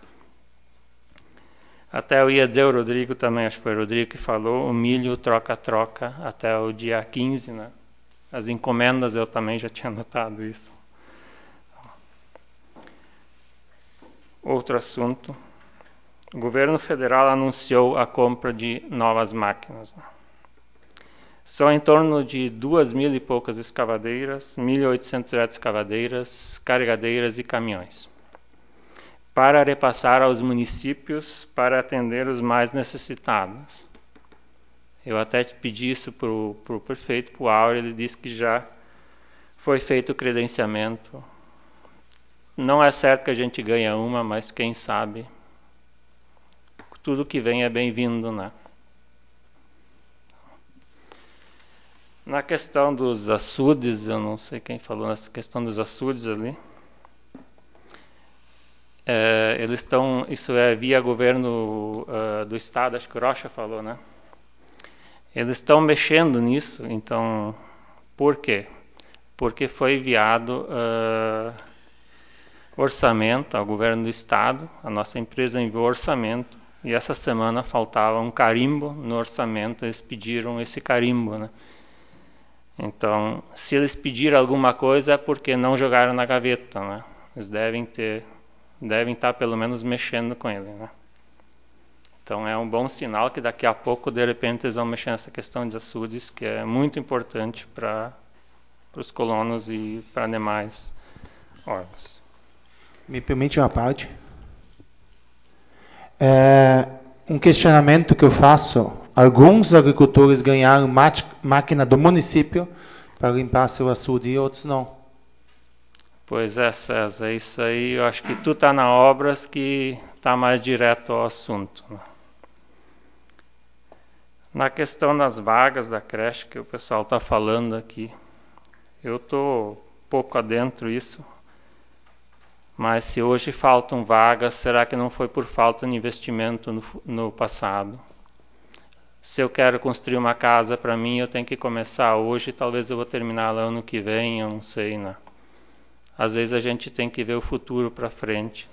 Até eu ia dizer o Rodrigo também, acho que foi o Rodrigo que falou, o milho troca-troca até o dia 15, né. As encomendas eu também já tinha notado isso. Outro assunto, o governo federal anunciou a compra de novas máquinas. Né? São em torno de 2.000 e poucas escavadeiras, 1.800 retroescavadeiras, carregadeiras e caminhões, para repassar aos municípios para atender os mais necessitados. Eu até pedi isso para o prefeito, para o Áureo, ele disse que já foi feito o credenciamento. Não é certo que a gente ganha uma, mas quem sabe, tudo que vem é bem-vindo, né? Na questão dos açudes, eu não sei quem falou nessa questão dos açudes ali. Eles estão, isso é via governo do estado, acho que o Rocha falou, né? Eles estão mexendo nisso, então, por quê? Porque foi enviado orçamento ao governo do estado, a nossa empresa enviou orçamento e essa semana faltava um carimbo no orçamento, eles pediram esse carimbo, né? Então, se eles pediram alguma coisa é porque não jogaram na gaveta, né? Eles devem estar pelo menos mexendo com ele, né? Então é um bom sinal que daqui a pouco, de repente, eles vão mexer nessa questão de açudes, que é muito importante para os colonos e para demais órgãos. Me permite uma parte? Um questionamento que eu faço. Alguns agricultores ganharam máquina do município para limpar seu açude e outros não. Pois é, César, isso aí eu acho que tu está na Obras que está mais direto ao assunto, né? Na questão das vagas da creche que o pessoal está falando aqui, eu estou pouco adentro disso, mas se hoje faltam vagas, será que não foi por falta de investimento no passado? Se eu quero construir uma casa para mim, eu tenho que começar hoje, talvez eu vou terminar lá ano que vem, eu não sei, né? Às vezes a gente tem que ver o futuro para frente.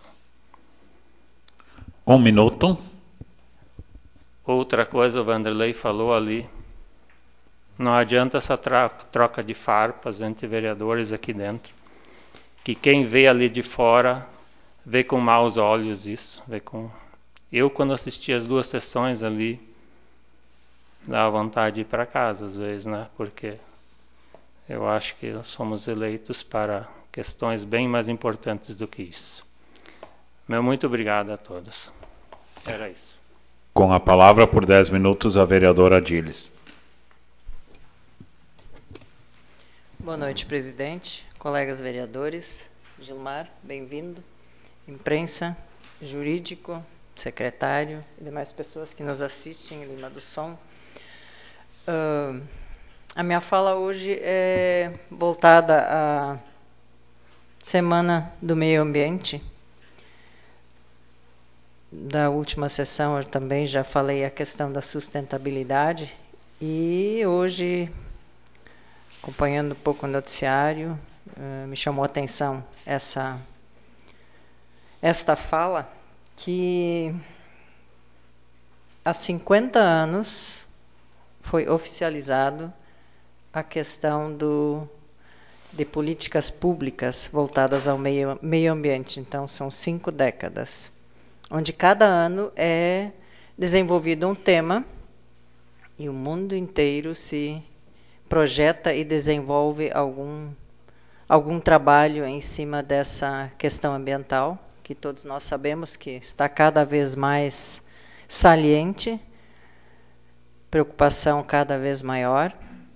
1 minuto. Outra coisa, o Vanderlei falou ali, não adianta essa troca de farpas entre vereadores aqui dentro, que quem vê ali de fora vê com maus olhos isso. Eu, quando assisti as 2 sessões ali, dá vontade de ir para casa às vezes, né? Porque eu acho que somos eleitos para questões bem mais importantes do que isso. Meu muito obrigado a todos. Era isso. Com a palavra por 10 minutos, a vereadora Adiles. Boa noite, presidente, colegas vereadores. Gilmar, bem-vindo. Imprensa, jurídico, secretário e demais pessoas que nos assistem em Lima do Som. A minha fala hoje é voltada à Semana do Meio Ambiente. Da última sessão eu também já falei a questão da sustentabilidade e hoje, acompanhando um pouco o noticiário, me chamou a atenção esta fala que há 50 anos foi oficializado a questão de políticas públicas voltadas ao meio ambiente. Então, são 5 décadas, onde cada ano é desenvolvido um tema e o mundo inteiro se projeta e desenvolve algum trabalho em cima dessa questão ambiental, que todos nós sabemos que está cada vez mais saliente, preocupação cada vez maior.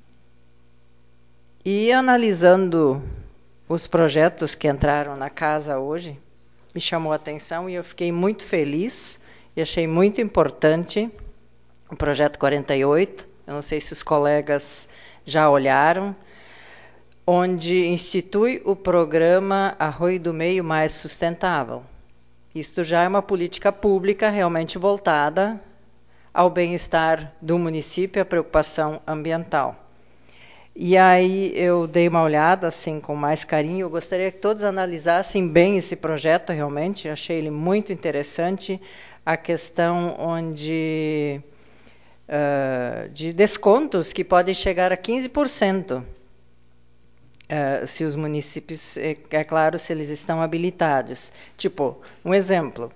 E analisando os projetos que entraram na casa hoje, me chamou a atenção e eu fiquei muito feliz e achei muito importante o projeto 48. Eu não sei se os colegas já olharam, onde institui o programa Arroio do Meio Mais Sustentável. Isto já é uma política pública realmente voltada ao bem-estar do município e à preocupação ambiental. E aí eu dei uma olhada assim com mais carinho. Eu gostaria que todos analisassem bem esse projeto realmente. Achei ele muito interessante. A questão onde de descontos que podem chegar a 15%. Se os municípios, é claro, se eles estão habilitados. Tipo, um exemplo,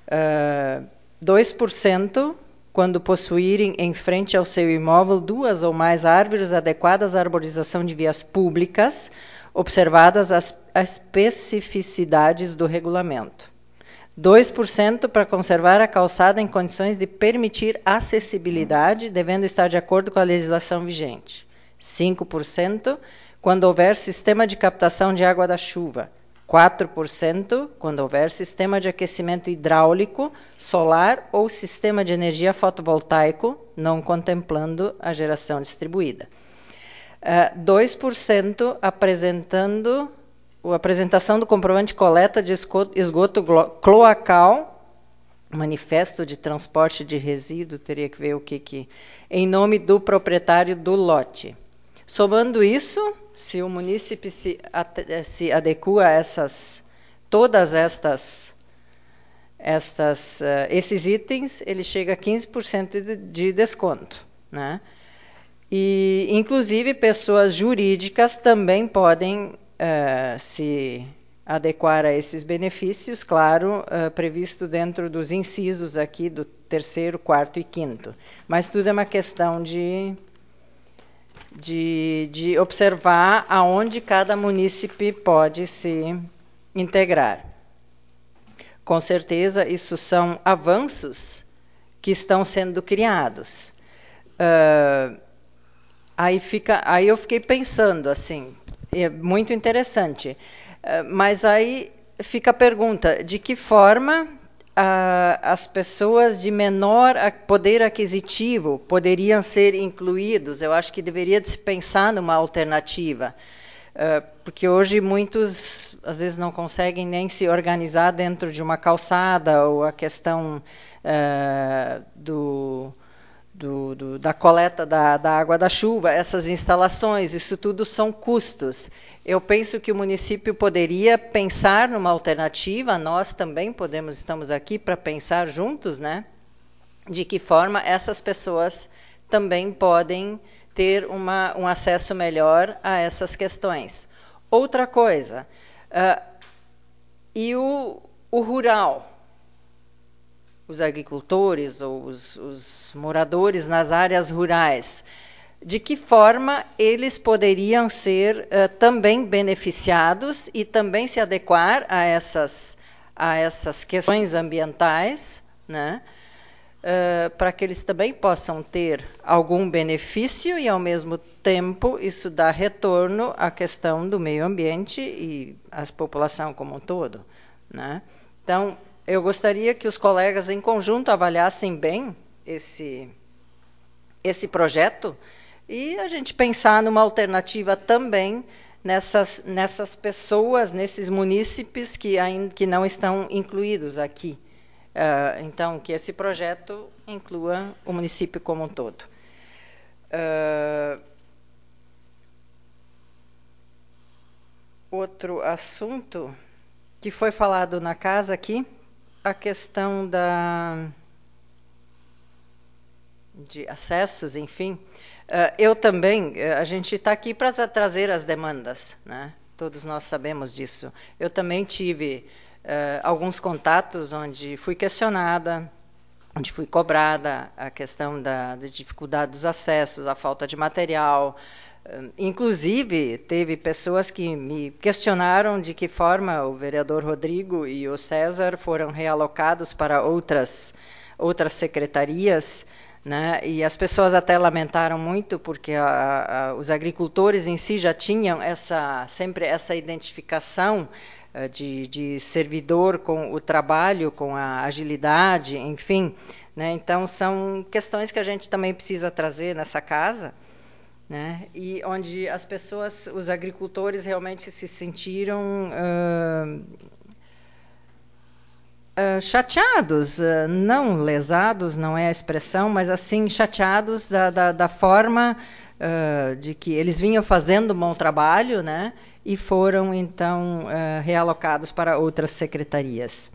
2% quando possuírem em frente ao seu imóvel 2 ou mais árvores adequadas à arborização de vias públicas, observadas as especificidades do regulamento. 2% para conservar a calçada em condições de permitir acessibilidade, devendo estar de acordo com a legislação vigente. 5% quando houver sistema de captação de água da chuva. 4% quando houver sistema de aquecimento hidráulico, solar ou sistema de energia fotovoltaico, não contemplando a geração distribuída. 2% apresentação do comprovante de coleta de esgoto cloacal, manifesto de transporte de resíduo, teria que ver o que em nome do proprietário do lote. Somando isso, se o munícipe se adequa a essas todas esses itens, ele chega a 15% de desconto, né? E, inclusive, pessoas jurídicas também podem se adequar a esses benefícios, claro, previsto dentro dos incisos aqui do 3º, 4º e 5º. Mas tudo é uma questão de observar aonde cada munícipe pode se integrar. Com certeza, isso são avanços que estão sendo criados. Aí eu fiquei pensando, assim, é muito interessante, mas aí fica a pergunta, de que forma as pessoas de menor poder aquisitivo poderiam ser incluídos? Eu acho que deveria de se pensar numa alternativa, porque hoje muitos, às vezes, não conseguem nem se organizar dentro de uma calçada, ou a questão da coleta da água da chuva, essas instalações, isso tudo são custos. Eu penso que o município poderia pensar numa alternativa, nós também estamos aqui para pensar juntos, né? De que forma essas pessoas também podem ter um acesso melhor a essas questões. Outra coisa, e o rural? Os agricultores ou os moradores nas áreas rurais, de que forma eles poderiam ser também beneficiados e também se adequar a essas questões ambientais, né? Para que eles também possam ter algum benefício e, ao mesmo tempo, isso dá retorno à questão do meio ambiente e à população como um todo, né? Então, eu gostaria que os colegas, em conjunto, avaliassem bem esse projeto e a gente pensar numa alternativa também nessas pessoas, nesses munícipes que não estão incluídos aqui. Então, que esse projeto inclua o município como um todo. Outro assunto que foi falado na casa aqui, a questão de acessos, enfim. Eu também, a gente está aqui para trazer as demandas, né? Todos nós sabemos disso. Eu também tive alguns contatos onde fui questionada, onde fui cobrada a questão da dificuldade dos acessos, a falta de material. Inclusive, teve pessoas que me questionaram de que forma o vereador Rodrigo e o César foram realocados para outras secretarias, né? E as pessoas até lamentaram muito, porque os agricultores em si já tinham sempre essa identificação de servidor com o trabalho, com a agilidade, enfim, né? Então, são questões que a gente também precisa trazer nessa casa, né? E onde as pessoas, os agricultores realmente se sentiram chateados, não lesados, não é a expressão, mas assim, chateados da forma de que eles vinham fazendo um bom trabalho, né? E foram, então, realocados para outras secretarias.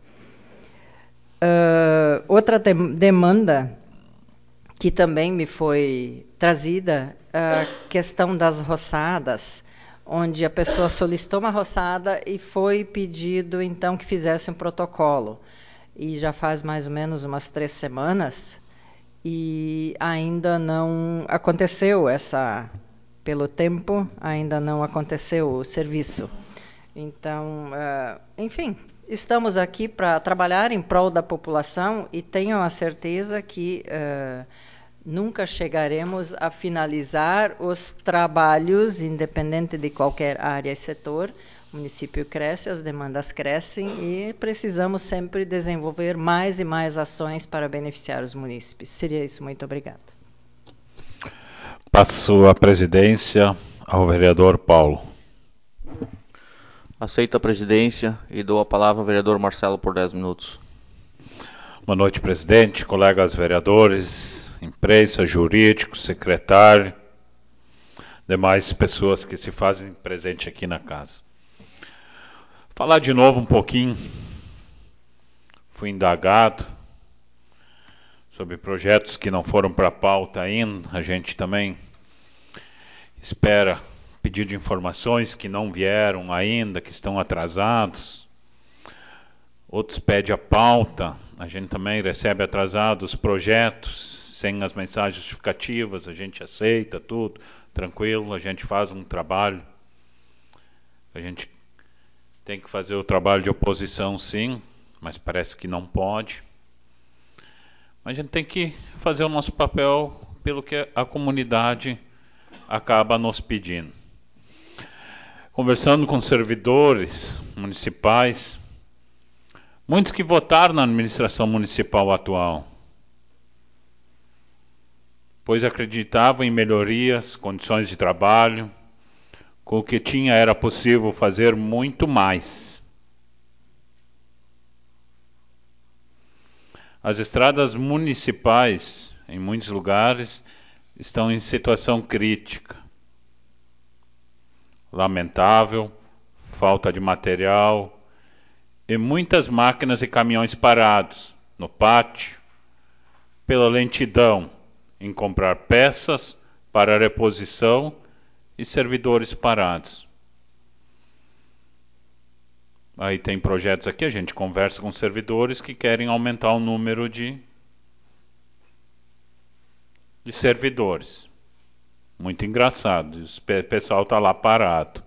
Outra demanda que também me foi trazida, a questão das roçadas, onde a pessoa solicitou uma roçada e foi pedido, então, que fizesse um protocolo. E já faz mais ou menos umas 3 semanas e ainda não aconteceu pelo tempo, ainda não aconteceu o serviço. Então, enfim, estamos aqui para trabalhar em prol da população e tenham a certeza que nunca chegaremos a finalizar os trabalhos, independente de qualquer área e setor. O município cresce, as demandas crescem e precisamos sempre desenvolver mais e mais ações para beneficiar os munícipes. Seria isso, muito obrigada. Passo a presidência ao vereador Paulo. Aceito a presidência e dou a palavra ao vereador Marcelo por 10 minutos. Boa noite, presidente, colegas vereadores, imprensa, jurídico, secretário, demais pessoas que se fazem presente aqui na casa. falar de novo um pouquinho. Fui indagado sobre projetos que não foram para a pauta ainda. A gente também espera pedido de informações que não vieram ainda, que estão atrasados. Outros pedem a pauta. A gente também recebe atrasados projetos, sem as mensagens justificativas. A gente aceita tudo, tranquilo. A gente faz um trabalho. A gente tem que fazer o trabalho de oposição, sim, mas parece que não pode. Mas a gente tem que fazer o nosso papel pelo que a comunidade acaba nos pedindo. Conversando com servidores municipais, muitos que votaram na administração municipal atual, pois acreditavam em melhorias, condições de trabalho. Com o que tinha era possível fazer muito mais. As estradas municipais, em muitos lugares, estão em situação crítica. Lamentável, falta de material e muitas máquinas e caminhões parados no pátio, pela lentidão em comprar peças para reposição e servidores parados. Aí tem projetos aqui, a gente conversa com servidores que querem aumentar o número de servidores. Muito engraçado, o pessoal está lá parado.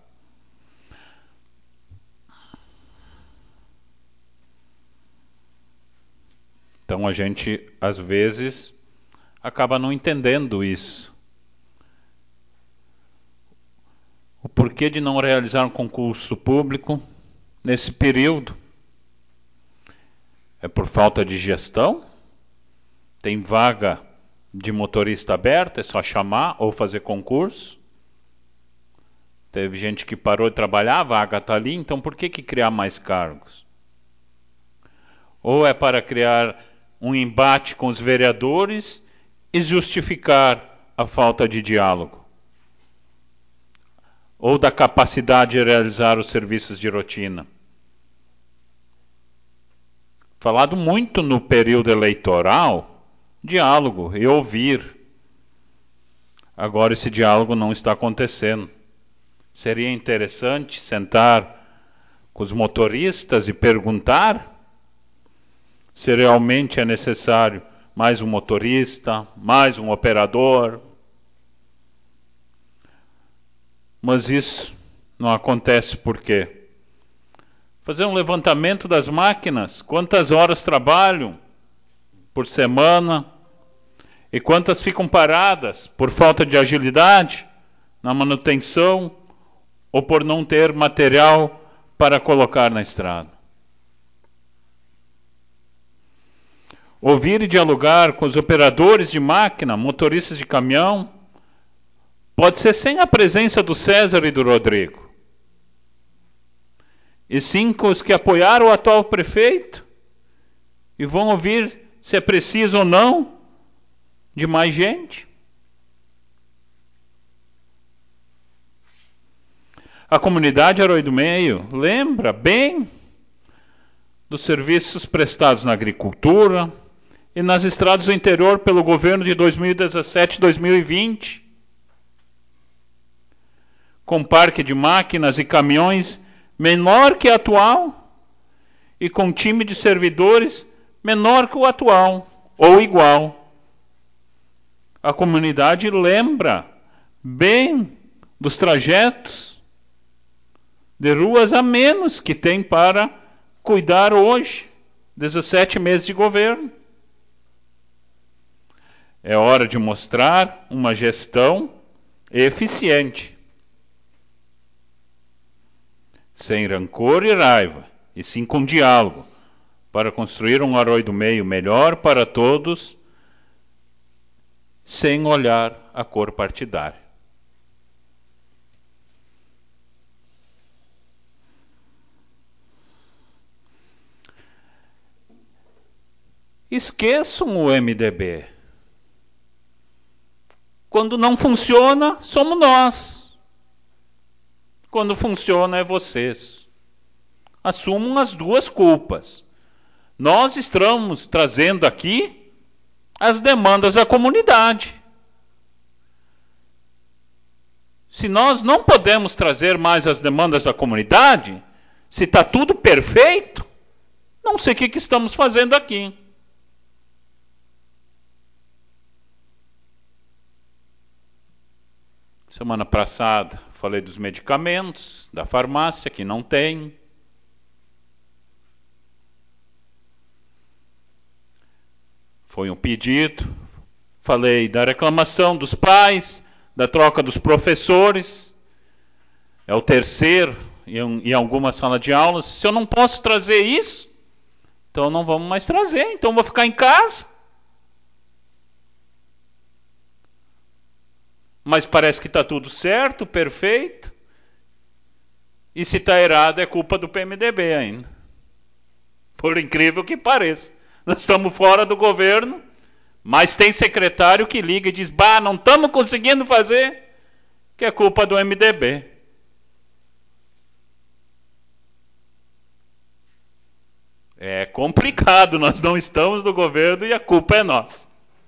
Então a gente, às vezes, acaba não entendendo isso. O porquê de não realizar um concurso público nesse período? É por falta de gestão? Tem vaga de motorista aberta, é só chamar ou fazer concurso? Teve gente que parou de trabalhar, a vaga está ali, então por que criar mais cargos? Ou é para criar um embate com os vereadores e justificar a falta de diálogo? Ou da capacidade de realizar os serviços de rotina? Falado muito no período eleitoral, diálogo e ouvir. Agora esse diálogo não está acontecendo. Seria interessante sentar com os motoristas e perguntar se realmente é necessário mais um motorista, mais um operador. Mas isso não acontece por quê? Fazer um levantamento das máquinas, quantas horas trabalham por semana e quantas ficam paradas por falta de agilidade na manutenção ou por não ter material para colocar na estrada. Ouvir e dialogar com os operadores de máquina, motoristas de caminhão, pode ser sem a presença do César e do Rodrigo. E sim com os que apoiaram o atual prefeito e vão ouvir se é preciso ou não de mais gente. A comunidade Arroio do Meio lembra bem dos serviços prestados na agricultura e nas estradas do interior pelo governo de 2017 e 2020. Com parque de máquinas e caminhões menor que o atual e com time de servidores menor que o atual ou igual. A comunidade lembra bem dos trajetos de ruas a menos que tem para cuidar hoje, 17 meses de governo. É hora de mostrar uma gestão eficiente, sem rancor e raiva, e sim com diálogo, para construir um Arroio do Meio melhor para todos, sem olhar a cor partidária. Esqueçam o MDB. Quando não funciona, somos nós. Quando funciona, é vocês. assumam as duas culpas. Nós estamos trazendo aqui as demandas da comunidade. Se nós não podemos trazer mais as demandas da comunidade, se está tudo perfeito, não sei o que estamos fazendo aqui. Semana passada falei dos medicamentos, da farmácia, que não tem. Foi um pedido. Falei da reclamação dos pais, da troca dos professores. É o terceiro em alguma sala de aulas. Se eu não posso trazer isso, então não vamos mais trazer. Então vou ficar em casa. Mas parece que está tudo certo, perfeito. E se está errado é culpa do PMDB ainda. Por incrível que pareça. Nós estamos fora do governo, mas tem secretário que liga e diz: bah, não estamos conseguindo fazer, que é culpa do MDB. É complicado, nós não estamos no governo e a culpa é nossa.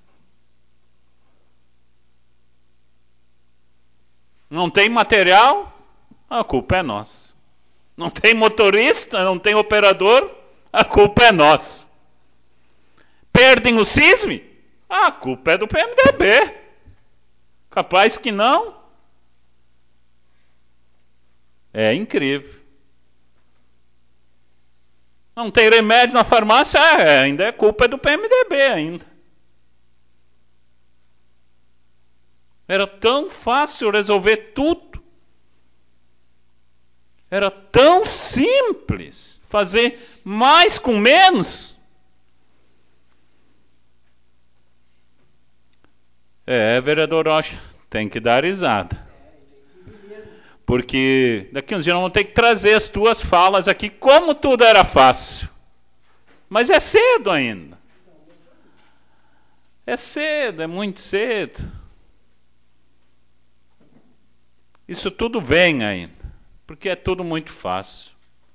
Não tem material, a culpa é nossa. Não tem motorista, não tem operador, a culpa é nossa. Perdem o CISM, a culpa é do PMDB. Capaz que não. É incrível. Não tem remédio na farmácia, ainda é culpa do PMDB ainda. Era tão fácil resolver tudo. Era tão simples fazer mais com menos. Vereador Rocha, tem que dar risada. Porque daqui uns dias nós vamos ter que trazer as tuas falas aqui, como tudo era fácil. Mas é cedo ainda. É cedo, é muito cedo. Isso tudo vem ainda, porque é tudo muito fácil.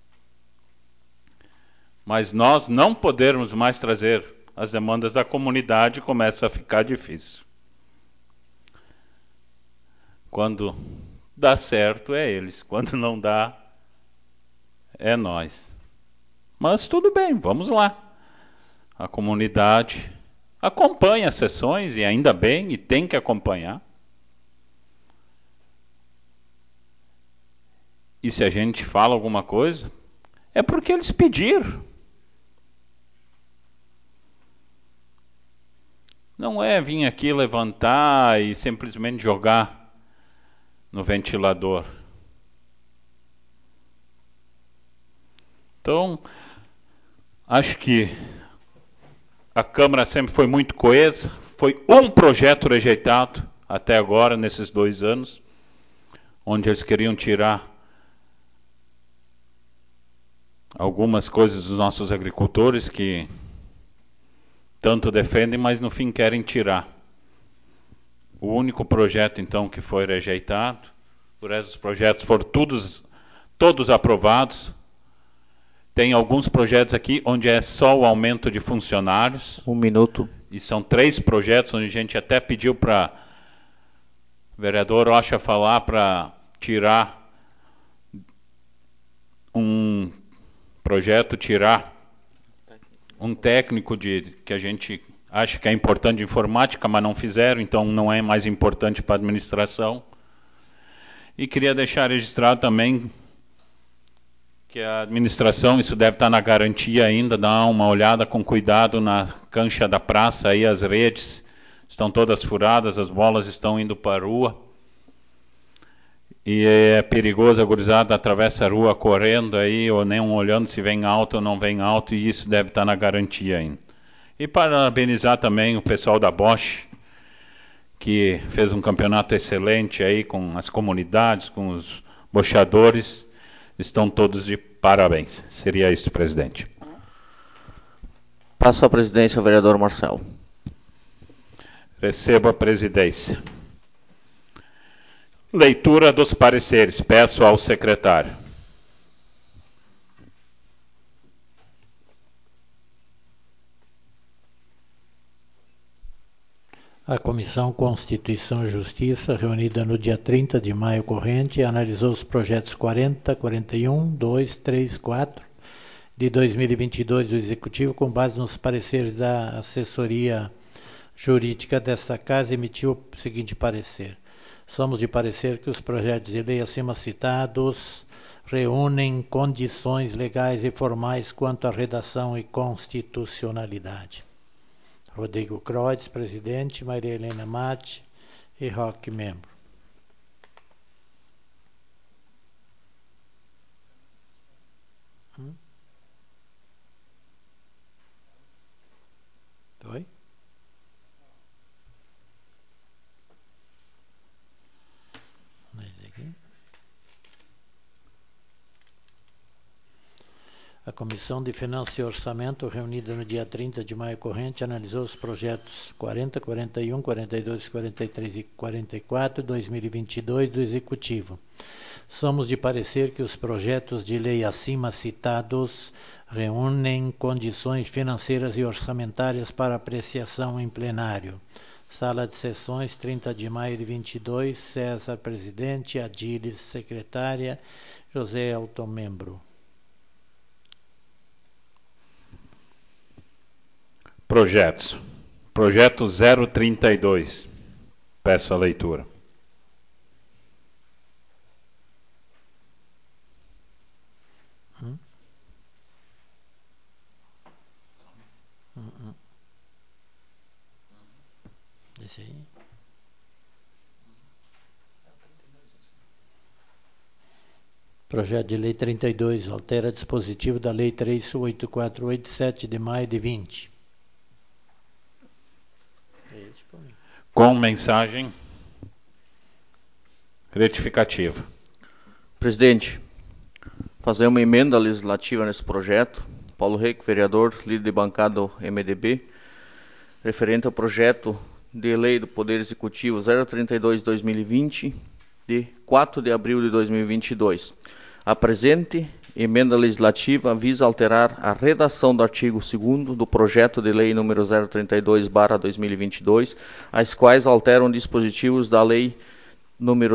Mas nós não podermos mais trazer as demandas da comunidade, começa a ficar difícil. Quando dá certo é eles, quando não dá é nós. Mas tudo bem, vamos lá. A comunidade acompanha as sessões, e ainda bem, e tem que acompanhar. E se a gente fala alguma coisa, é porque eles pediram. Não é vir aqui levantar e simplesmente jogar no ventilador. Então, acho que a Câmara sempre foi muito coesa. Foi um projeto rejeitado até agora, nesses 2 anos, onde eles queriam tirar algumas coisas dos nossos agricultores que tanto defendem, mas no fim querem tirar. O único projeto, então, que foi rejeitado, por esses projetos foram todos aprovados. Tem alguns projetos aqui onde é só o aumento de funcionários. 1 minuto. E são 3 projetos onde a gente até pediu para o vereador Rocha falar para tirar um projeto, tirar um técnico que a gente acha que é importante de informática, mas não fizeram, então não é mais importante para a administração. E queria deixar registrado também que a administração, isso deve estar na garantia ainda, dá uma olhada com cuidado na cancha da praça, aí as redes estão todas furadas, as bolas estão indo para a rua. E é perigoso, a gurizada atravessa a rua correndo aí, ou nem olhando se vem alto ou não vem alto, e isso deve estar na garantia ainda. E parabenizar também o pessoal da Bosch, que fez um campeonato excelente aí com as comunidades, com os bochadores. Estão todos de parabéns. Seria isso, presidente. Passo a presidência ao vereador Marcelo. Recebo a presidência. Leitura dos pareceres. Peço ao secretário. A Comissão Constituição e Justiça, reunida no dia 30 de maio corrente, analisou os projetos 40, 41, 2, 3, 4 de 2022 do Executivo, com base nos pareceres da assessoria jurídica desta Casa, emitiu o seguinte parecer. Somos de parecer que os projetos de lei acima citados reúnem condições legais e formais quanto à redação e constitucionalidade. Rodrigo Kreutz, presidente, Maria Helena Mate e Roque, membro. Oi? A Comissão de Finanças e Orçamento, reunida no dia 30 de maio corrente, analisou os projetos 40, 41, 42, 43 e 44 de 2022 do Executivo. Somos de parecer que os projetos de lei acima citados reúnem condições financeiras e orçamentárias para apreciação em plenário. Sala de Sessões, 30 de maio de 22, César, presidente, Adílis, secretária, José Elton, membro. Projetos. Projeto 032. Peço a leitura. Esse aí. Projeto de Lei 32 altera dispositivo da Lei 38487 de maio de 20. Com mensagem retificativa. Presidente, fazer uma emenda legislativa nesse projeto. Paulo Reque, vereador, líder de bancada do MDB, referente ao projeto de lei do Poder Executivo 032/2020, de 4 de abril de 2022. A presente emenda legislativa visa alterar a redação do artigo 2º do projeto de lei número 032/2022, as quais alteram dispositivos da lei número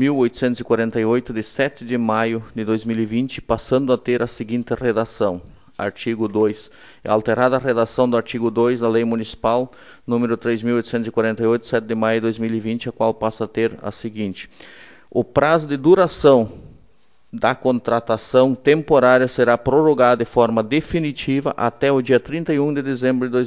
3.848, de 7 de maio de 2020, passando a ter a seguinte redação. Artigo 2. É alterada a redação do artigo 2 da Lei Municipal número 3.848, 7 de maio de 2020, a qual passa a ter a seguinte. O prazo de duração da contratação temporária será prorrogado de forma definitiva até o dia 31 de dezembro de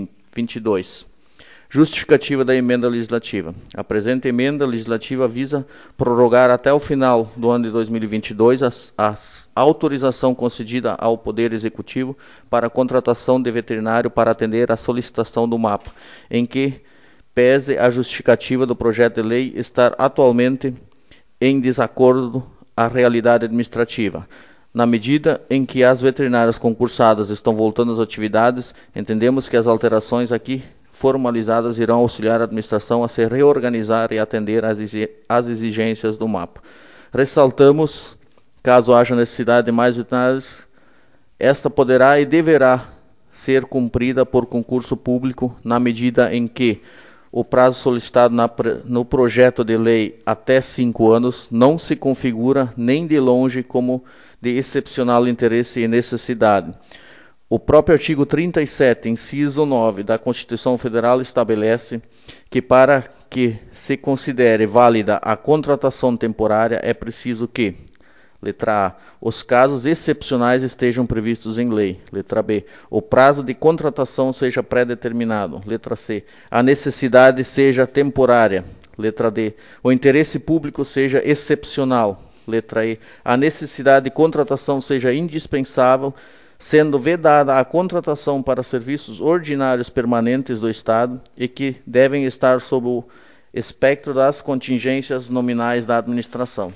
2022. Justificativa da emenda legislativa. A presente emenda legislativa visa prorrogar até o final do ano de 2022 a autorização concedida ao Poder Executivo para a contratação de veterinário para atender à solicitação do MAPA, em que pese a justificativa do projeto de lei estar atualmente em desacordo à realidade administrativa. Na medida em que as veterinárias concursadas estão voltando às atividades, entendemos que as alterações aqui formalizadas irão auxiliar a administração a se reorganizar e atender às exigências do MAPA. Ressaltamos, caso haja necessidade de mais veterinários, esta poderá e deverá ser cumprida por concurso público na medida em que o prazo solicitado no projeto de lei até 5 anos não se configura nem de longe como de excepcional interesse e necessidade. O próprio artigo 37, inciso 9 da Constituição Federal estabelece que para que se considere válida a contratação temporária é preciso que: letra A, os casos excepcionais estejam previstos em lei. Letra B, o prazo de contratação seja pré-determinado. Letra C, a necessidade seja temporária. Letra D, o interesse público seja excepcional. Letra E, a necessidade de contratação seja indispensável, sendo vedada a contratação para serviços ordinários permanentes do Estado e que devem estar sob o espectro das contingências nominais da administração.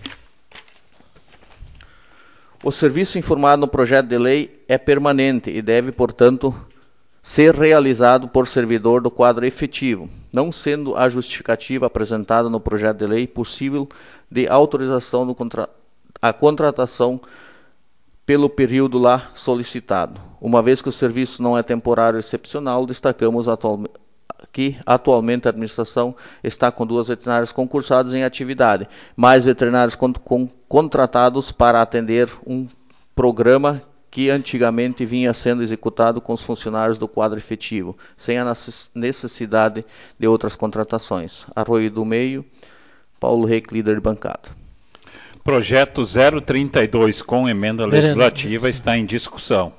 O serviço informado no projeto de lei é permanente e deve, portanto, ser realizado por servidor do quadro efetivo, não sendo a justificativa apresentada no projeto de lei possível de autorização à contratação pelo período lá solicitado. Uma vez que o serviço não é temporário excepcional, destacamos que atualmente a administração está com 2 veterinários concursados em atividade, mais veterinários contratados para atender um programa que antigamente vinha sendo executado com os funcionários do quadro efetivo, sem a necessidade de outras contratações. Arroio do Meio, Paulo Reck, líder de bancada. Projeto 032 com emenda legislativa está em discussão.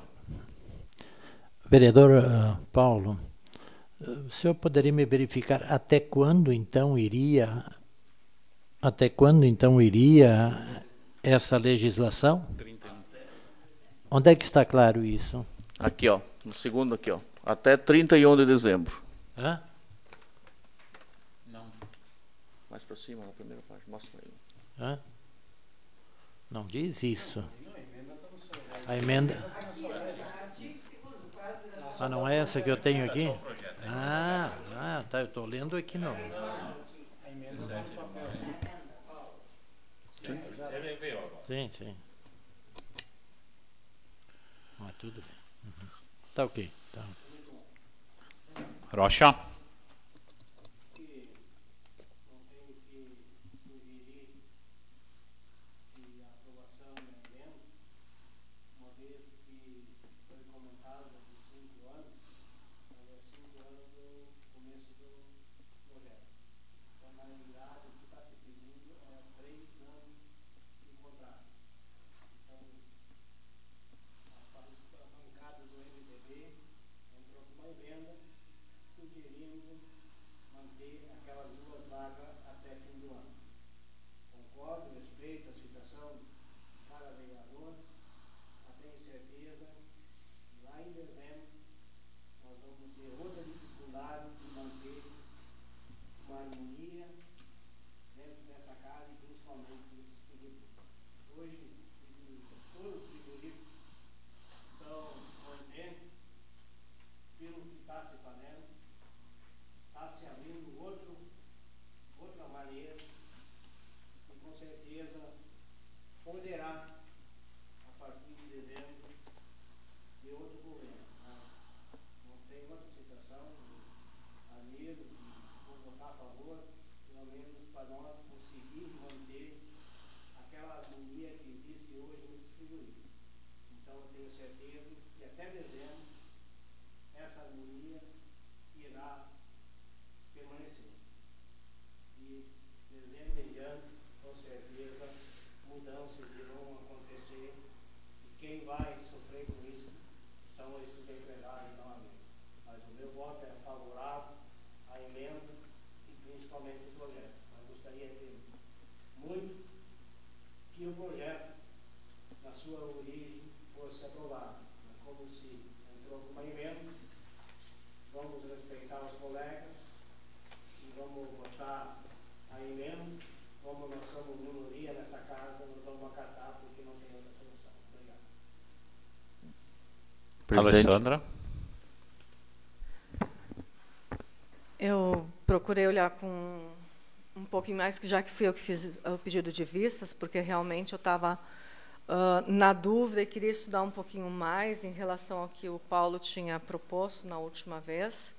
Vereador Paulo, o senhor poderia me verificar até quando então iria essa legislação? 31. Onde é que está claro isso? Aqui, ó, no segundo aqui, ó, até 31 de dezembro. Hã? Não. Mais para cima, na primeira página, mostra aí. Hã? Não diz isso. A emenda... Ah, não é essa que eu tenho aqui? Tá, eu estou lendo aqui não. A emenda está no papel. Sim. Sim. Tudo bem. Uhum. Tá ok. Tá. Rocha. Não tenho que sugerir que a aprovação da emenda, uma vez que foi comentado por 5 anos, mas é 5 anos do começo do projeto. Então, na realidade, o que está se pedindo é 3 anos de contrato. Então, a bancada do MDB entrou com uma emenda sugerindo manter aquelas 2 vagas até fim do ano. Concordo, respeito a situação de cada vereador, mas tenho certeza que lá em dezembro nós vamos ter outra dificuldade de manter uma harmonia dentro dessa casa e principalmente nesses frigoríficos. Hoje, todos os frigoríficos estão contentes pelo que está se fazendo, está se abrindo outra maneira e com certeza poderá, a partir de dezembro, ter outro problema. Mas não tem outra situação, eu admiro e vou votar a favor, pelo menos para nós conseguir manter aquela harmonia que existe hoje nesses frigoríficos. Então eu tenho certeza que até dezembro essa harmonia irá permanecer. E dezembro em diante, com certeza, mudanças irão acontecer e quem vai sofrer com isso são esses empresários novamente. Mas o meu voto é favorável à emenda e principalmente o projeto. Mas gostaria de muito que o projeto, na sua origem, fosse aprovado. Mas como se entrou com uma emenda, vamos respeitar os colegas e vamos votar a emenda. Como nós somos minoria nessa casa, nós vamos acatar porque não tem outra solução. Obrigado. Alessandra. Eu procurei olhar com um pouquinho mais, já que fui eu que fiz o pedido de vistas, porque realmente eu estava na dúvida e queria estudar um pouquinho mais em relação ao que o Paulo tinha proposto na última vez.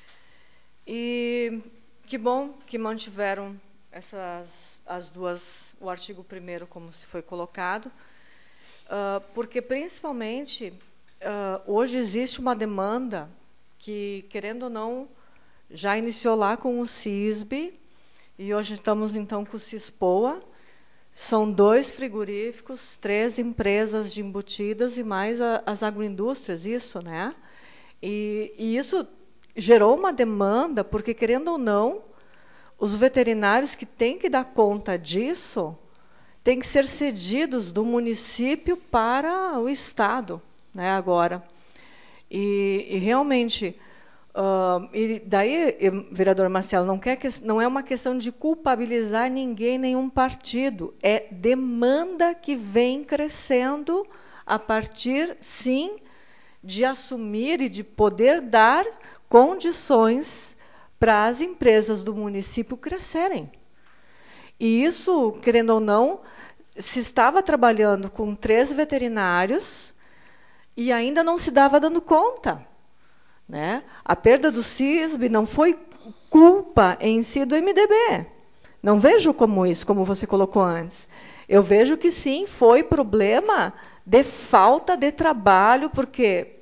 E que bom que mantiveram as duas, o artigo 1º como se foi colocado, porque principalmente hoje existe uma demanda que, querendo ou não, já iniciou lá com o CISB, e hoje estamos então com o CISPOA. São 2 frigoríficos, 3 empresas de embutidas e mais as agroindústrias, isso, né? E isso gerou uma demanda, porque, querendo ou não, os veterinários que têm que dar conta disso têm que ser cedidos do município para o Estado, né, agora. E realmente... e daí, vereador Marcelo, não é uma questão de culpabilizar ninguém, nenhum partido. É demanda que vem crescendo a partir, sim, de assumir e de poder dar condições para as empresas do município crescerem. E isso, querendo ou não, se estava trabalhando com 3 veterinários e ainda não se dava dando conta. né? A perda do CISB não foi culpa em si do MDB. Não vejo como isso, como você colocou antes. Eu vejo que sim, foi problema de falta de trabalho, porque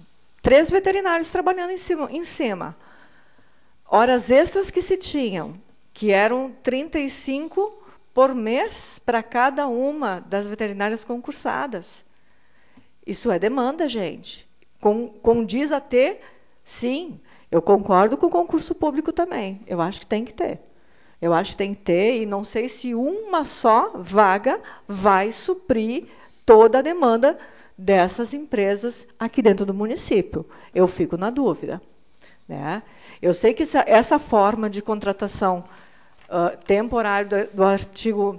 3 veterinários trabalhando em cima. Horas extras que se tinham, que eram 35 por mês para cada uma das veterinárias concursadas. Isso é demanda, gente. Condiz a ter, sim. Eu concordo com o concurso público também. Eu acho que tem que ter. Eu acho que tem que ter, e não sei se uma só vaga vai suprir toda a demanda dessas empresas aqui dentro do município. Eu fico na dúvida, né? Eu sei que essa forma de contratação temporária do artigo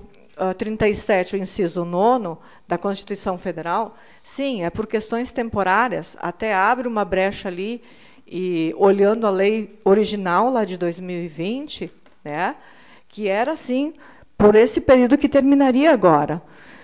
37, o inciso 9 da Constituição Federal, sim, é por questões temporárias, até abre uma brecha ali, e olhando a lei original lá de 2020, né, que era assim, por esse período que terminaria agora.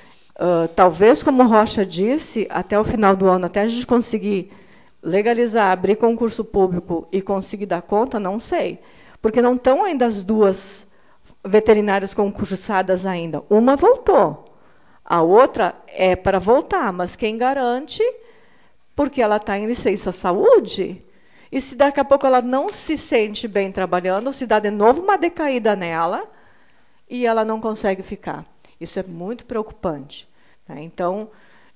Talvez, como Rocha disse, até o final do ano, até a gente conseguir legalizar, abrir concurso público e conseguir dar conta, não sei. Porque não estão ainda as 2 veterinárias concursadas ainda. Uma voltou. A outra é para voltar, mas quem garante? Porque ela está em licença saúde. E se daqui a pouco ela não se sente bem trabalhando, se dá de novo uma decaída nela e ela não consegue ficar. Isso é muito preocupante, né? Então,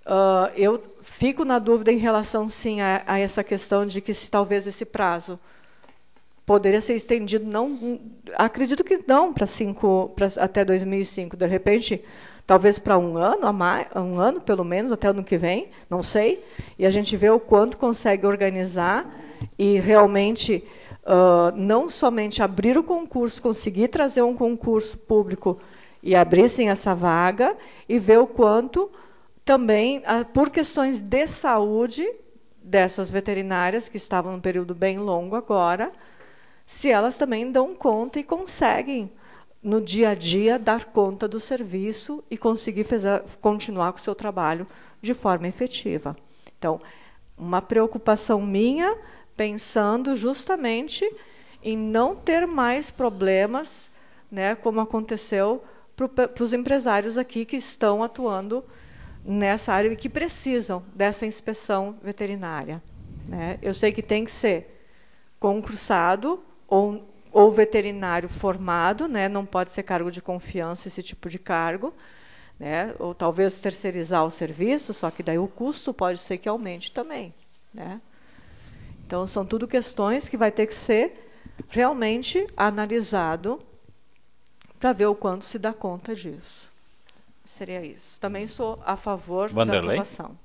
eu fico na dúvida em relação, sim, a essa questão de que se talvez esse prazo poderia ser estendido, não, acredito que não até 2005, de repente, talvez para um ano pelo menos, até o ano que vem, não sei, e a gente vê o quanto consegue organizar e realmente não somente abrir o concurso, conseguir trazer um concurso público e abrir sim essa vaga, e ver o quanto também, por questões de saúde dessas veterinárias, que estavam num período bem longo agora, se elas também dão conta e conseguem, no dia a dia, dar conta do serviço e conseguir continuar com o seu trabalho de forma efetiva. Então, uma preocupação minha, pensando justamente em não ter mais problemas, né, como aconteceu para os empresários aqui que estão atuando nessa área e que precisam dessa inspeção veterinária, né? Eu sei que tem que ser concursado ou veterinário formado, né? Não pode ser cargo de confiança, esse tipo de cargo, né? Ou talvez terceirizar o serviço, só que daí o custo pode ser que aumente também, né? Então, são tudo questões que vai ter que ser realmente analisado para ver o quanto se dá conta disso. Seria isso. Também sou a favor da aprovação.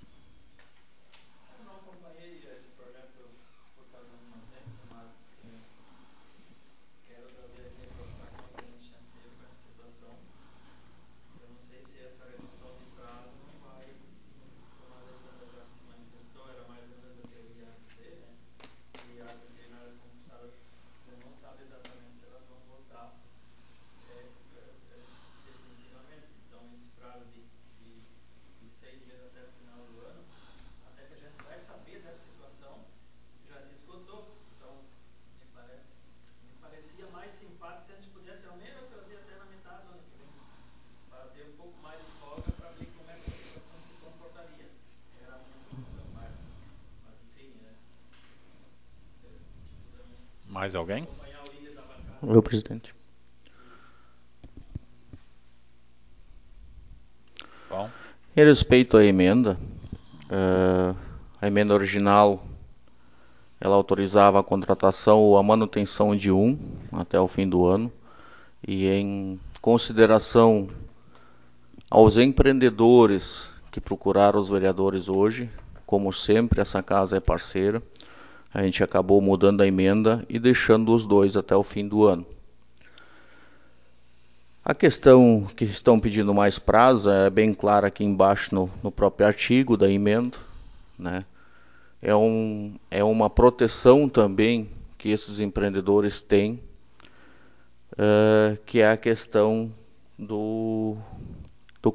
Mais alguém? Eu, presidente. Bom. Em respeito à emenda, a emenda original, ela autorizava a contratação ou a manutenção de até o fim do ano, e em consideração aos empreendedores que procuraram os vereadores hoje, como sempre, essa casa é parceira, a gente acabou mudando a emenda e deixando os 2 até o fim do ano. A questão que estão pedindo mais prazo é bem clara aqui embaixo no próprio artigo da emenda, né? É uma proteção também que esses empreendedores têm, que é a questão do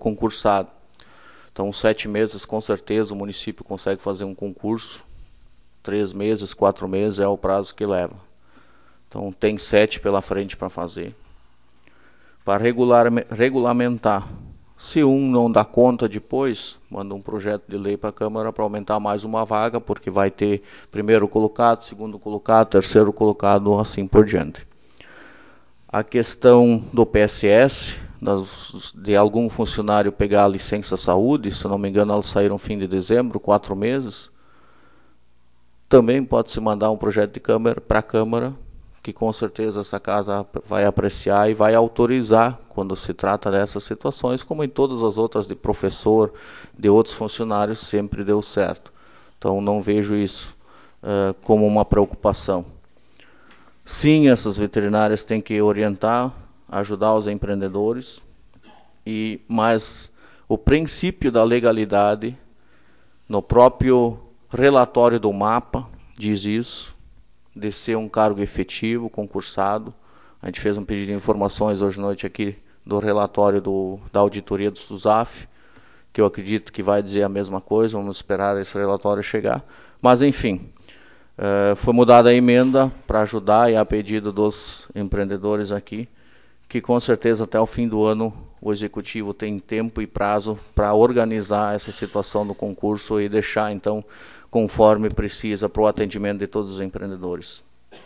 concursado. Então, 7 meses, com certeza, o município consegue fazer um concurso 3 meses, 4 meses é o prazo que leva. Então tem 7 pela frente para fazer. Para regulamentar. Se um não dá conta depois, manda um projeto de lei para a Câmara para aumentar mais uma vaga, porque vai ter primeiro colocado, segundo colocado, terceiro colocado, assim por diante. A questão do PSS, de algum funcionário pegar a licença saúde, se não me engano elas saíram no fim de dezembro, 4 meses, também pode-se mandar um projeto de Câmara para a Câmara, que com certeza essa casa vai apreciar e vai autorizar quando se trata dessas situações, como em todas as outras de professor, de outros funcionários, sempre deu certo. Então não vejo isso como uma preocupação. Sim, essas veterinárias têm que orientar, ajudar os empreendedores, mas o princípio da legalidade, no próprio relatório do mapa, diz isso, de ser um cargo efetivo, concursado. A gente fez um pedido de informações hoje à noite aqui do relatório da auditoria do SUSAF, que eu acredito que vai dizer a mesma coisa, vamos esperar esse relatório chegar. Mas, enfim, foi mudada a emenda para ajudar e a pedido dos empreendedores aqui, que com certeza até o fim do ano o Executivo tem tempo e prazo para organizar essa situação do concurso e deixar, então, conforme precisa para o atendimento de todos os empreendedores.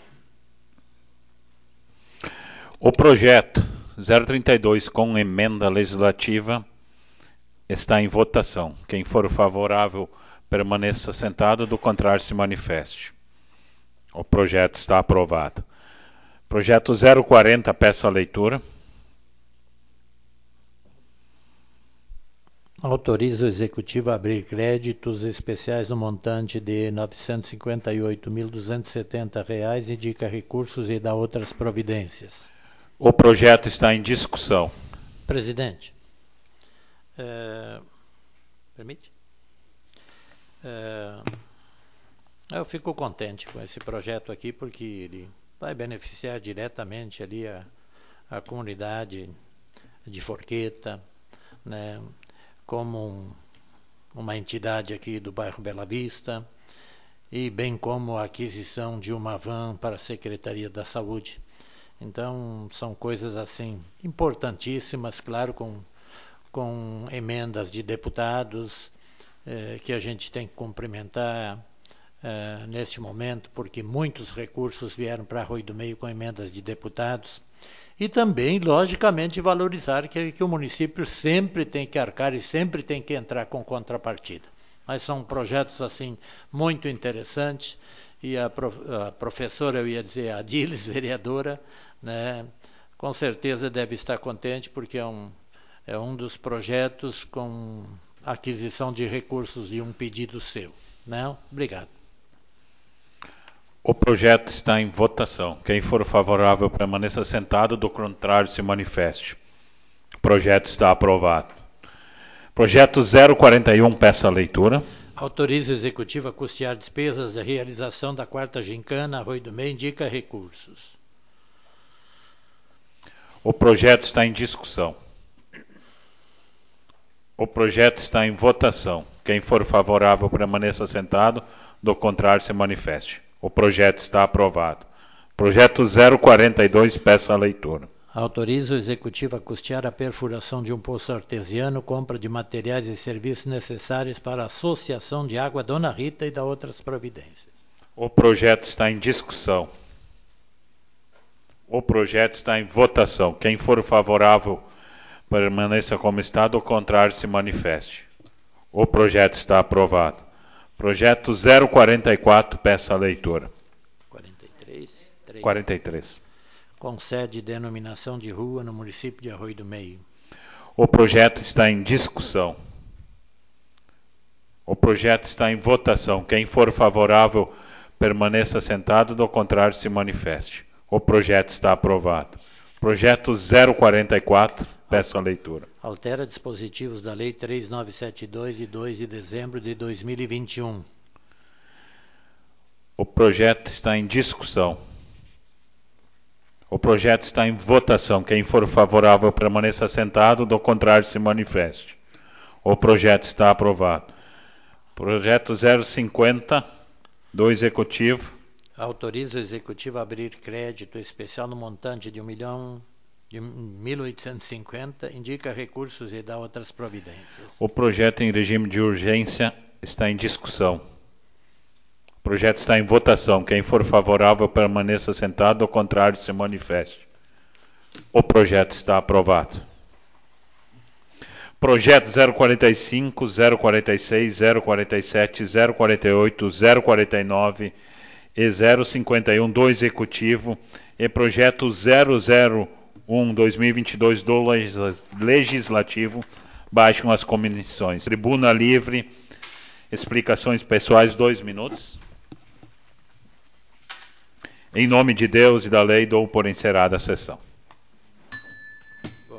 O projeto 032 com emenda legislativa está em votação. Quem for favorável permaneça sentado, do contrário se manifeste. O projeto está aprovado. Projeto 040, peço a leitura. Autoriza o Executivo a abrir créditos especiais no montante de R$ 958.270, indica recursos e dá outras providências. O projeto está em discussão. Presidente, permite? Eu fico contente com esse projeto aqui, porque ele vai beneficiar diretamente ali a comunidade de Forqueta, né? Como uma entidade aqui do bairro Bela Vista, e bem como a aquisição de uma van para a Secretaria da Saúde. Então, são coisas assim importantíssimas, claro, com emendas de deputados, que a gente tem que cumprimentar neste momento, porque muitos recursos vieram para Arroio do Meio com emendas de deputados. E também, logicamente, valorizar que o município sempre tem que arcar e sempre tem que entrar com contrapartida. Mas são projetos assim muito interessantes, e a professora, eu ia dizer, a Adilis, vereadora, né, com certeza deve estar contente, porque é um dos projetos com aquisição de recursos de um pedido seu. Né? Obrigado. O projeto está em votação. Quem for favorável permaneça sentado, do contrário se manifeste. O projeto está aprovado. Projeto 041, peço a leitura. Autoriza o Executivo a custear despesas da realização da 4ª Gincana Arroio do Meio, indica recursos. O projeto está em discussão. O projeto está em votação. Quem for favorável permaneça sentado, do contrário se manifeste. O projeto está aprovado. Projeto 042, peço a leitura. Autoriza o Executivo a custear a perfuração de um poço artesiano, compra de materiais e serviços necessários para a Associação de Água Dona Rita e da outras providências. O projeto está em discussão. O projeto está em votação. Quem for favorável permaneça como está, do contrário se manifeste. O projeto está aprovado. Projeto 044, peço a leitura. 43. Concede denominação de rua no município de Arroio do Meio. O projeto está em discussão. O projeto está em votação. Quem for favorável permaneça sentado, do contrário se manifeste. O projeto está aprovado. Projeto 044, peço a leitura. Altera dispositivos da Lei 3972, de 2 de dezembro de 2021. O projeto está em discussão. O projeto está em votação. Quem for favorável permaneça sentado, do contrário se manifeste. O projeto está aprovado. Projeto 050, Do Executivo. Autoriza o Executivo a abrir crédito especial no montante de 1.850, indica recursos e dá outras providências. O projeto em regime de urgência está em discussão. O projeto está em votação. Quem for favorável permaneça sentado, ao contrário se manifeste. O projeto está aprovado. Projeto 045, 046, 047, 048, 049 e 051 do Executivo e projeto 001/2022 do Legislativo baixam as comissões. Tribuna livre, explicações pessoais, 2 minutos. Em nome de Deus e da lei, dou por encerrada a sessão.